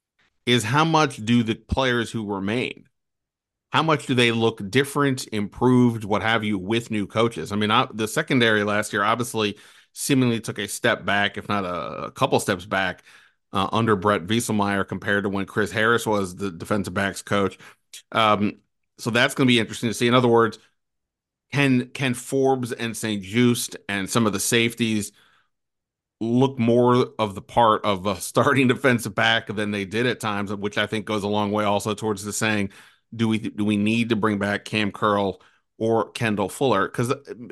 is how much do the players who remain, how much do they look different, improved, what have you, with new coaches? I mean, the secondary last year obviously seemingly took a step back, if not a couple steps back, under Brett Wieselmeyer compared to when Chris Harris was the defensive backs coach. So that's going to be interesting to see. In other words, can Forbes and St-Juste and some of the safeties look more of the part of a starting defensive back than they did at times, which I think goes a long way also towards the saying, do we need to bring back Cam Curl or Kendall Fuller? Because,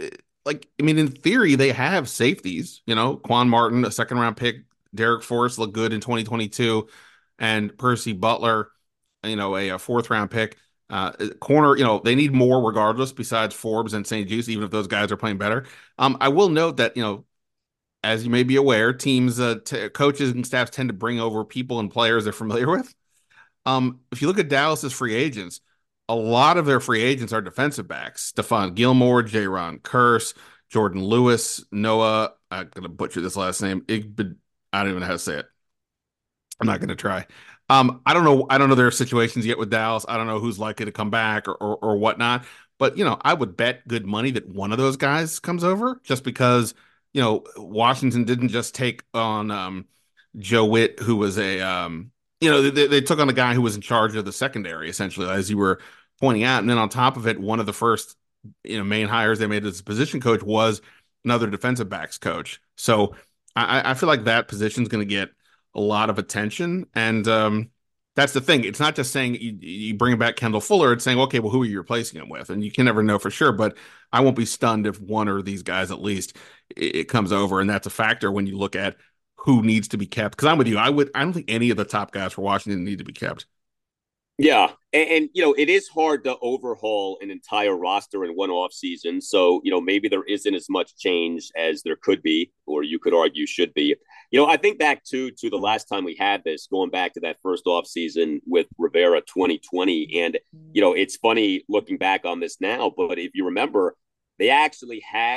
in theory, they have safeties. Quan Martin, a second-round pick, Derek Forrest looked good in 2022, and Percy Butler, a fourth-round pick. Corner, they need more regardless besides Forbes and St-Juste, even if those guys are playing better. I will note that, as you may be aware, teams, coaches and staffs tend to bring over people and players they're familiar with. If you look at Dallas's free agents, a lot of their free agents are defensive backs. Stephon Gilmore, Jaron Kearse, Jordan Lewis, Noah, I'm going to butcher this last name. I don't even know how to say it. I'm not going to try. I don't know their situations yet with Dallas. I don't know who's likely to come back or whatnot. But, I would bet good money that one of those guys comes over, just because, Washington didn't just take on Joe Witt, who was they took on a guy who was in charge of the secondary, essentially, as you were pointing out. And then on top of it, one of the first, main hires they made as a position coach was another defensive backs coach. So I feel like that position is going to get a lot of attention. And that's the thing. It's not just saying you bring back Kendall Fuller. It's saying, okay, well, who are you replacing him with? And you can never know for sure. But I won't be stunned if one of these guys, at least, it comes over. And that's a factor when you look at who needs to be kept. Because I'm with you. I don't think any of the top guys for Washington need to be kept. Yeah. And it is hard to overhaul an entire roster in one offseason. So, maybe there isn't as much change as there could be, or you could argue should be. I think back to the last time we had this, going back to that first offseason with Rivera 2020. And, it's funny looking back on this now, but if you remember, they actually had,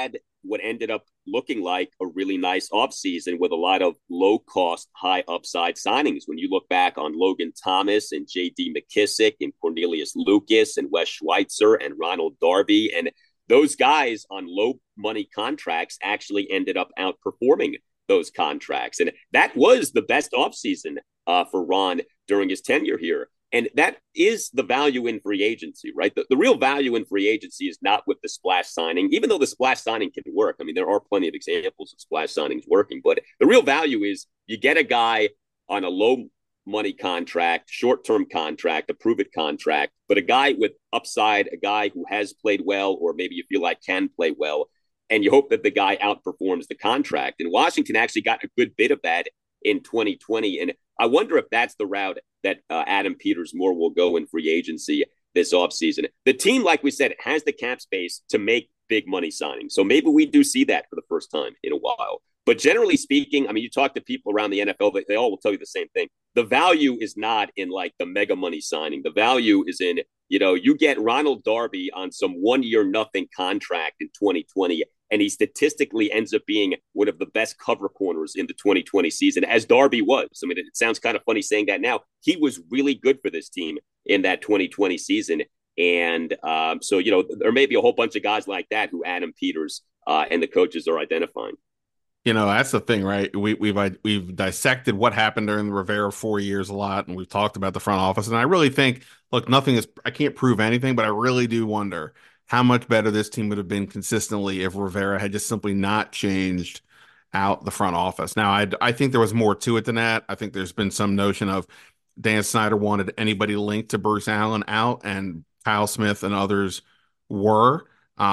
what ended up looking like a really nice offseason with a lot of low-cost, high-upside signings. When you look back on Logan Thomas and J.D. McKissick and Cornelius Lucas and Wes Schweitzer and Ronald Darby, and those guys on low-money contracts actually ended up outperforming those contracts. And that was the best offseason for Ron during his tenure here. And that is the value in free agency, right? The real value in free agency is not with the splash signing, even though the splash signing can work. I mean, there are plenty of examples of splash signings working, but the real value is you get a guy on a low money contract, short-term contract, a prove-it contract, but a guy with upside, a guy who has played well, or maybe you feel like can play well, and you hope that the guy outperforms the contract. And Washington actually got a good bit of that in 2020. And I wonder if that's the route that Adam Peters more will go in free agency this offseason. The team, like we said, has the cap space to make big money signings. So maybe we do see that for the first time in a while. But generally speaking, I mean, you talk to people around the NFL, they all will tell you the same thing. The value is not in like the mega money signing. The value is in, you get Ronald Darby on some 1 year nothing contract in 2020, and he statistically ends up being one of the best cover corners in the 2020 season, as Darby was. I mean, it sounds kind of funny saying that now. He was really good for this team in that 2020 season. And so, there may be a whole bunch of guys like that who Adam Peters and the coaches are identifying. That's the thing, right? We've dissected what happened during the Rivera 4 years a lot, and we've talked about the front office. And I really think, look, I can't prove anything, but I really do wonder how much better this team would have been consistently if Rivera had just simply not changed out the front office. Now, I think there was more to it than that. I think there's been some notion of Dan Snyder wanted anybody linked to Bruce Allen out, and Kyle Smith and others were.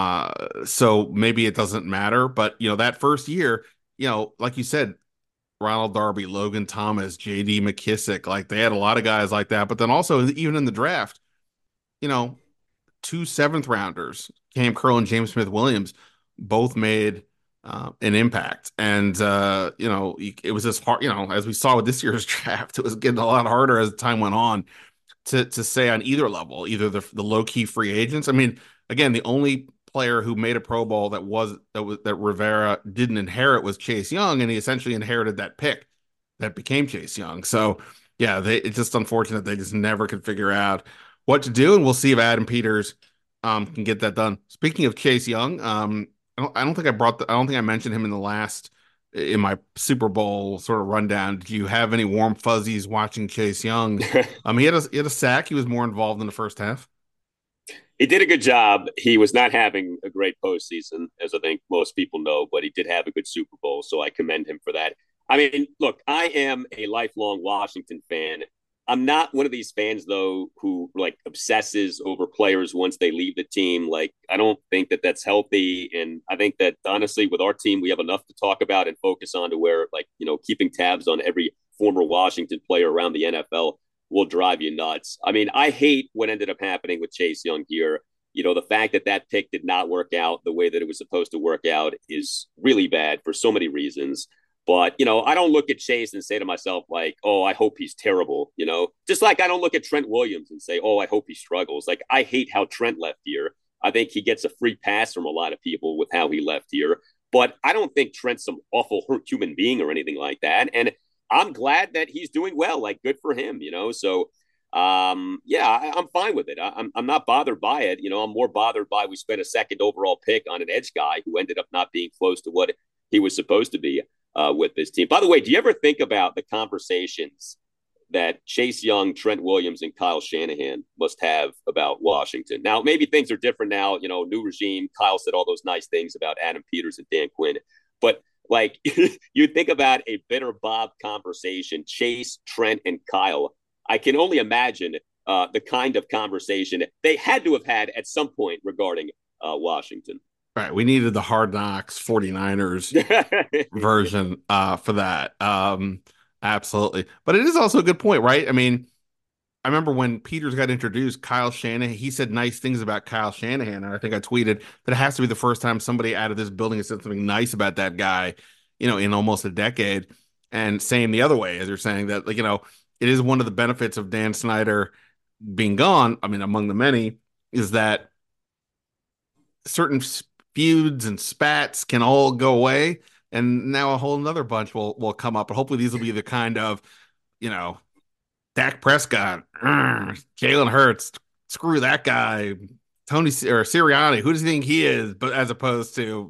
So maybe it doesn't matter. But, that first year, like you said, Ronald Darby, Logan Thomas, J.D. McKissick, like they had a lot of guys like that. But then also, even in the draft, 2 7th rounders, Cam Curl and James Smith Williams, both made an impact. And, it was just hard, as we saw with this year's draft, it was getting a lot harder as time went on to say on either level, either the low key free agents. I mean, again, the only player who made a Pro Bowl that Rivera didn't inherit was Chase Young, and he essentially inherited that pick that became Chase Young. So yeah, it's just unfortunate they just never could figure out what to do, and we'll see if Adam Peters can get that done. Speaking of Chase Young, I don't think I mentioned him in my Super Bowl sort of rundown. Did you have any warm fuzzies watching Chase Young? He had a sack. He was more involved in the first half. He did a good job. He was not having a great postseason, as I think most people know, but he did have a good Super Bowl, so I commend him for that. I mean, look, I am a lifelong Washington fan. I'm not one of these fans, though, who like obsesses over players once they leave the team. Like, I don't think that that's healthy. And I think that, honestly, with our team, we have enough to talk about and focus on to where, like, keeping tabs on every former Washington player around the NFL will drive you nuts. I mean, I hate what ended up happening with Chase Young here. The fact that pick did not work out the way that it was supposed to work out is really bad for so many reasons. But, I don't look at Chase and say to myself, like, oh, I hope he's terrible, just like I don't look at Trent Williams and say, oh, I hope he struggles. Like, I hate how Trent left here. I think he gets a free pass from a lot of people with how he left here. But I don't think Trent's some awful hurt human being or anything like that. And I'm glad that he's doing well. Like, good for him, So, I'm fine with it. I'm not bothered by it. I'm more bothered by we spent a second overall pick on an edge guy who ended up not being close to what he was supposed to be with this team. By the way, do you ever think about the conversations that Chase Young, Trent Williams, and Kyle Shanahan must have about Washington? Now, maybe things are different now, new regime. Kyle said all those nice things about Adam Peters and Dan Quinn. But like you think about a bitter Bob conversation, Chase, Trent, and Kyle, I can only imagine the kind of conversation they had to have had at some point regarding Washington. Right. We needed the Hard Knocks 49ers version for that. Absolutely. But it is also a good point, right? I mean, I remember when Peters got introduced, Kyle Shanahan, he said nice things about Kyle Shanahan. And I think I tweeted that it has to be the first time somebody out of this building has said something nice about that guy, in almost a decade. And same the other way, as you're saying that, like, it is one of the benefits of Dan Snyder being gone. I mean, among the many, is that certain feuds and spats can all go away. And now a whole nother bunch will come up. And hopefully these will be the kind of, Dak Prescott, Jalen Hurts, screw that guy, Tony or Sirianni, who does he think he is? But as opposed to,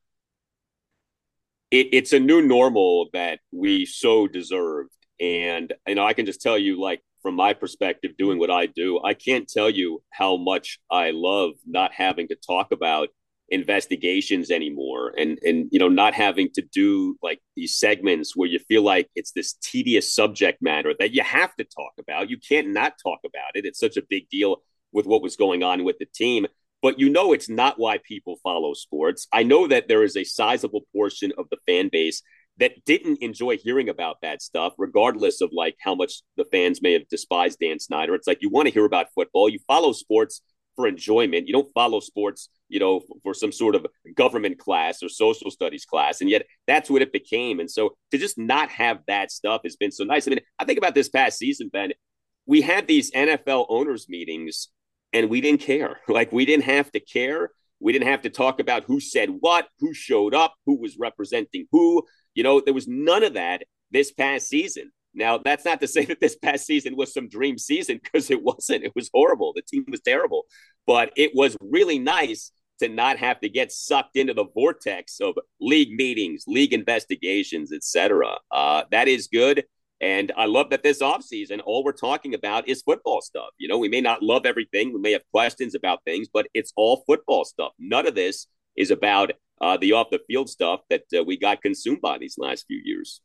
it's a new normal that we so deserved. And, I can just tell you, like, from my perspective, doing what I do, I can't tell you how much I love not having to talk about investigations anymore and not having to do like these segments where you feel like it's this tedious subject matter that you have to talk about. You can't not talk about it. It's such a big deal with what was going on with the team. But it's not why people follow sports. I know that there is a sizable portion of the fan base that didn't enjoy hearing about that stuff, regardless of like how much the fans may have despised Dan Snyder. It's like, you want to hear about football. You follow sports for enjoyment. You don't follow sports, for some sort of government class or social studies class. And yet that's what it became. And so to just not have that stuff has been so nice. I mean, I think about this past season, Ben, we had these NFL owners meetings and we didn't care. Like, we didn't have to care. We didn't have to talk about who said what, who showed up, who was representing who. There was none of that this past season. Now, that's not to say that this past season was some dream season, because it wasn't. It was horrible. The team was terrible. But it was really nice to not have to get sucked into the vortex of league meetings, league investigations, etc. That is good. And I love that this offseason, all we're talking about is football stuff. We may not love everything. We may have questions about things, but it's all football stuff. None of this is about the off the field stuff that we got consumed by these last few years.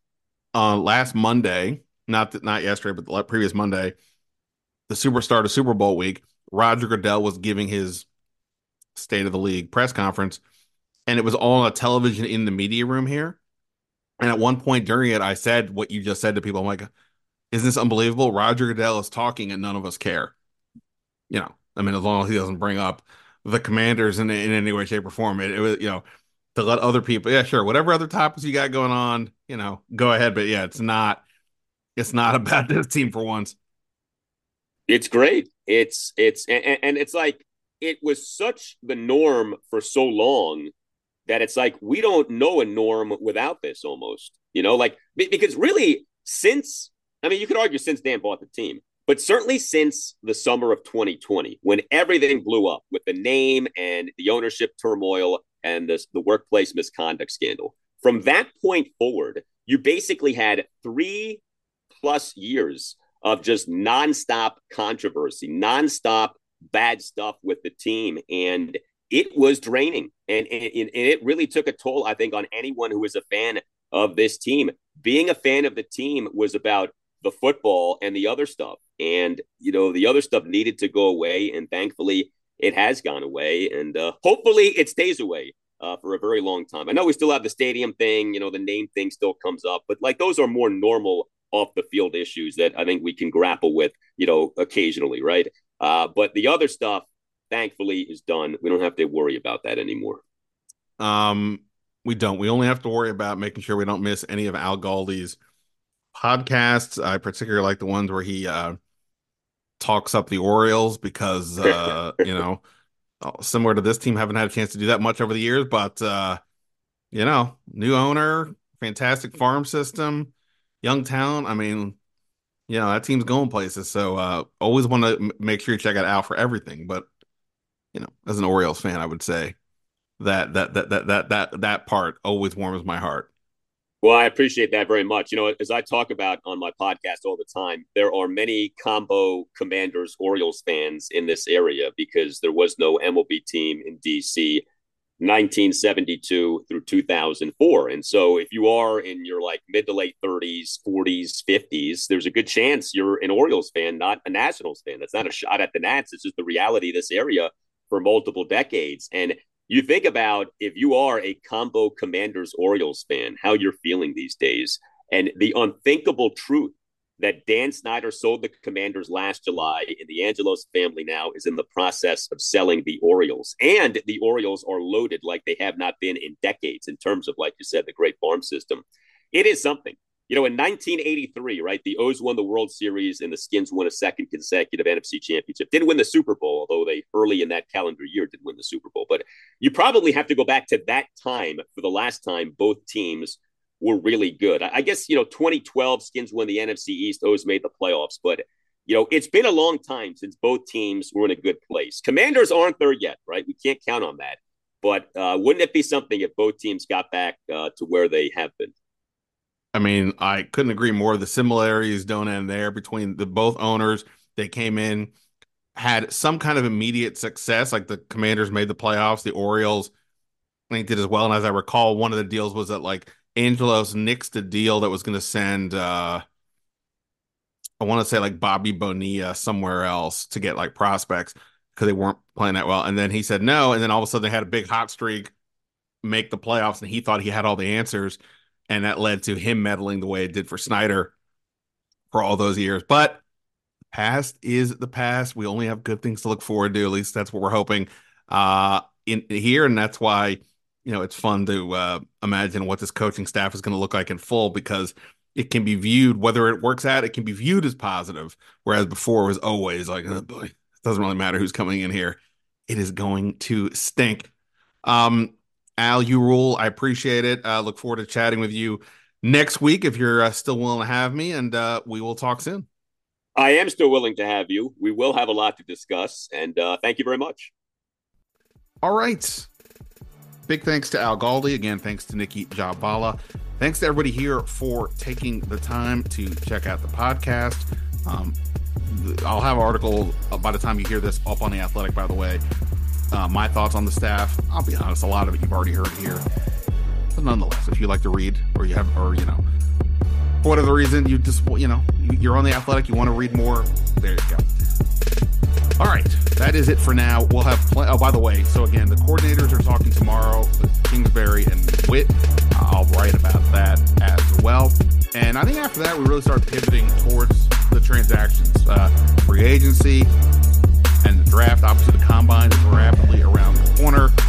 Last Monday, not yesterday, but the previous Monday, the Superstar to Super Bowl week, Roger Goodell was giving his State of the League press conference, and it was all on a television in the media room here. And at one point during it, I said what you just said to people. I'm like, isn't this unbelievable? Roger Goodell is talking and none of us care. As long as he doesn't bring up the Commanders in any way, shape, or form, it was, to let other people, yeah, sure, whatever other topics you got going on, go ahead. But yeah, it's not about this team for once. It's great. It's like, it was such the norm for so long that it's like, we don't know a norm without this almost, because really you could argue since Dan bought the team, but certainly since the summer of 2020, when everything blew up with the name and the ownership turmoil and the workplace misconduct scandal, from that point forward, you basically had 3+ years of just nonstop controversy, nonstop bad stuff with the team. And it was draining. And it really took a toll, I think, on anyone who was a fan of this team. Being a fan of the team was about the football and the other stuff. And, the other stuff needed to go away. And thankfully, it has gone away. And hopefully it stays away for a very long time. I know we still have the stadium thing, the name thing still comes up. But like, those are more normal off the field issues that I think we can grapple with, occasionally. Right. But the other stuff, thankfully, is done. We don't have to worry about that anymore. We don't. We only have to worry about making sure we don't miss any of Al Galdi's podcasts. I particularly like the ones where he talks up the Orioles because, similar to this team, haven't had a chance to do that much over the years. But, new owner, fantastic farm system, young talent. That team's going places. So always want to make sure you check out Al for everything. But, as an Orioles fan, I would say that part always warms my heart. Well, I appreciate that very much. As I talk about on my podcast all the time, there are many combo Commanders Orioles fans in this area because there was no MLB team in DC 1972 through 2004. And so if you are in your like mid to late 30s, 40s, 50s, there's a good chance you're an Orioles fan, not a Nationals fan. That's not a shot at the Nats. It's just the reality of this area for multiple decades. And you think about, if you are a combo Commanders Orioles fan, how you're feeling these days, and the unthinkable truth that Dan Snyder sold the Commanders last July, and the Angelos family now is in the process of selling the Orioles. And the Orioles are loaded like they have not been in decades in terms of, like you said, the great farm system. It is something. in 1983, right, the O's won the World Series and the Skins won a second consecutive NFC championship. Didn't win the Super Bowl, although they early in that calendar year did win the Super Bowl. But you probably have to go back to that time for the last time both teams were really good. I guess, 2012, Skins won the NFC East, O's made the playoffs. But, it's been a long time since both teams were in a good place. Commanders aren't there yet, right? We can't count on that. But wouldn't it be something if both teams got back to where they have been? I mean, I couldn't agree more. The similarities don't end there between the both owners. They came in, had some kind of immediate success, like the Commanders made the playoffs. The Orioles, I think, did as well. And as I recall, one of the deals was that like Angelos nixed a deal that was going to send, I want to say like Bobby Bonilla somewhere else to get like prospects because they weren't playing that well. And then he said no. And then all of a sudden they had a big hot streak, make the playoffs, and he thought he had all the answers. And that led to him meddling the way it did for Snyder for all those years. But past is the past. We only have good things to look forward to. At least that's what we're hoping in here. And that's why, it's fun to imagine what this coaching staff is going to look like in full, because it can be viewed, whether it works out, it can be viewed as positive. Whereas before it was always like, oh boy, it doesn't really matter who's coming in here. It is going to stink. Al, you rule. I appreciate it. Look forward to chatting with you next week if you're still willing to have me, and we will talk soon. I am still willing to have you. We will have a lot to discuss, and thank you very much. All right. Big thanks to Al Galdi. Again, thanks to Nikki Jhabvala. Thanks to everybody here for taking the time to check out the podcast. I'll have an article by the time you hear this up on The Athletic, by the way. My thoughts on the staff. I'll be honest, a lot of it you've already heard here. But nonetheless, if you like to read for whatever reason, you just, you're on The Athletic, you want to read more, there you go. All right, that is it for now. We'll have oh, by the way, so again, the coordinators are talking tomorrow with Kingsbury and Witt. I'll write about that as well. And I think after that, we really start pivoting towards the transactions, free agency, and the draft. Obviously, the combine is rapidly around the corner.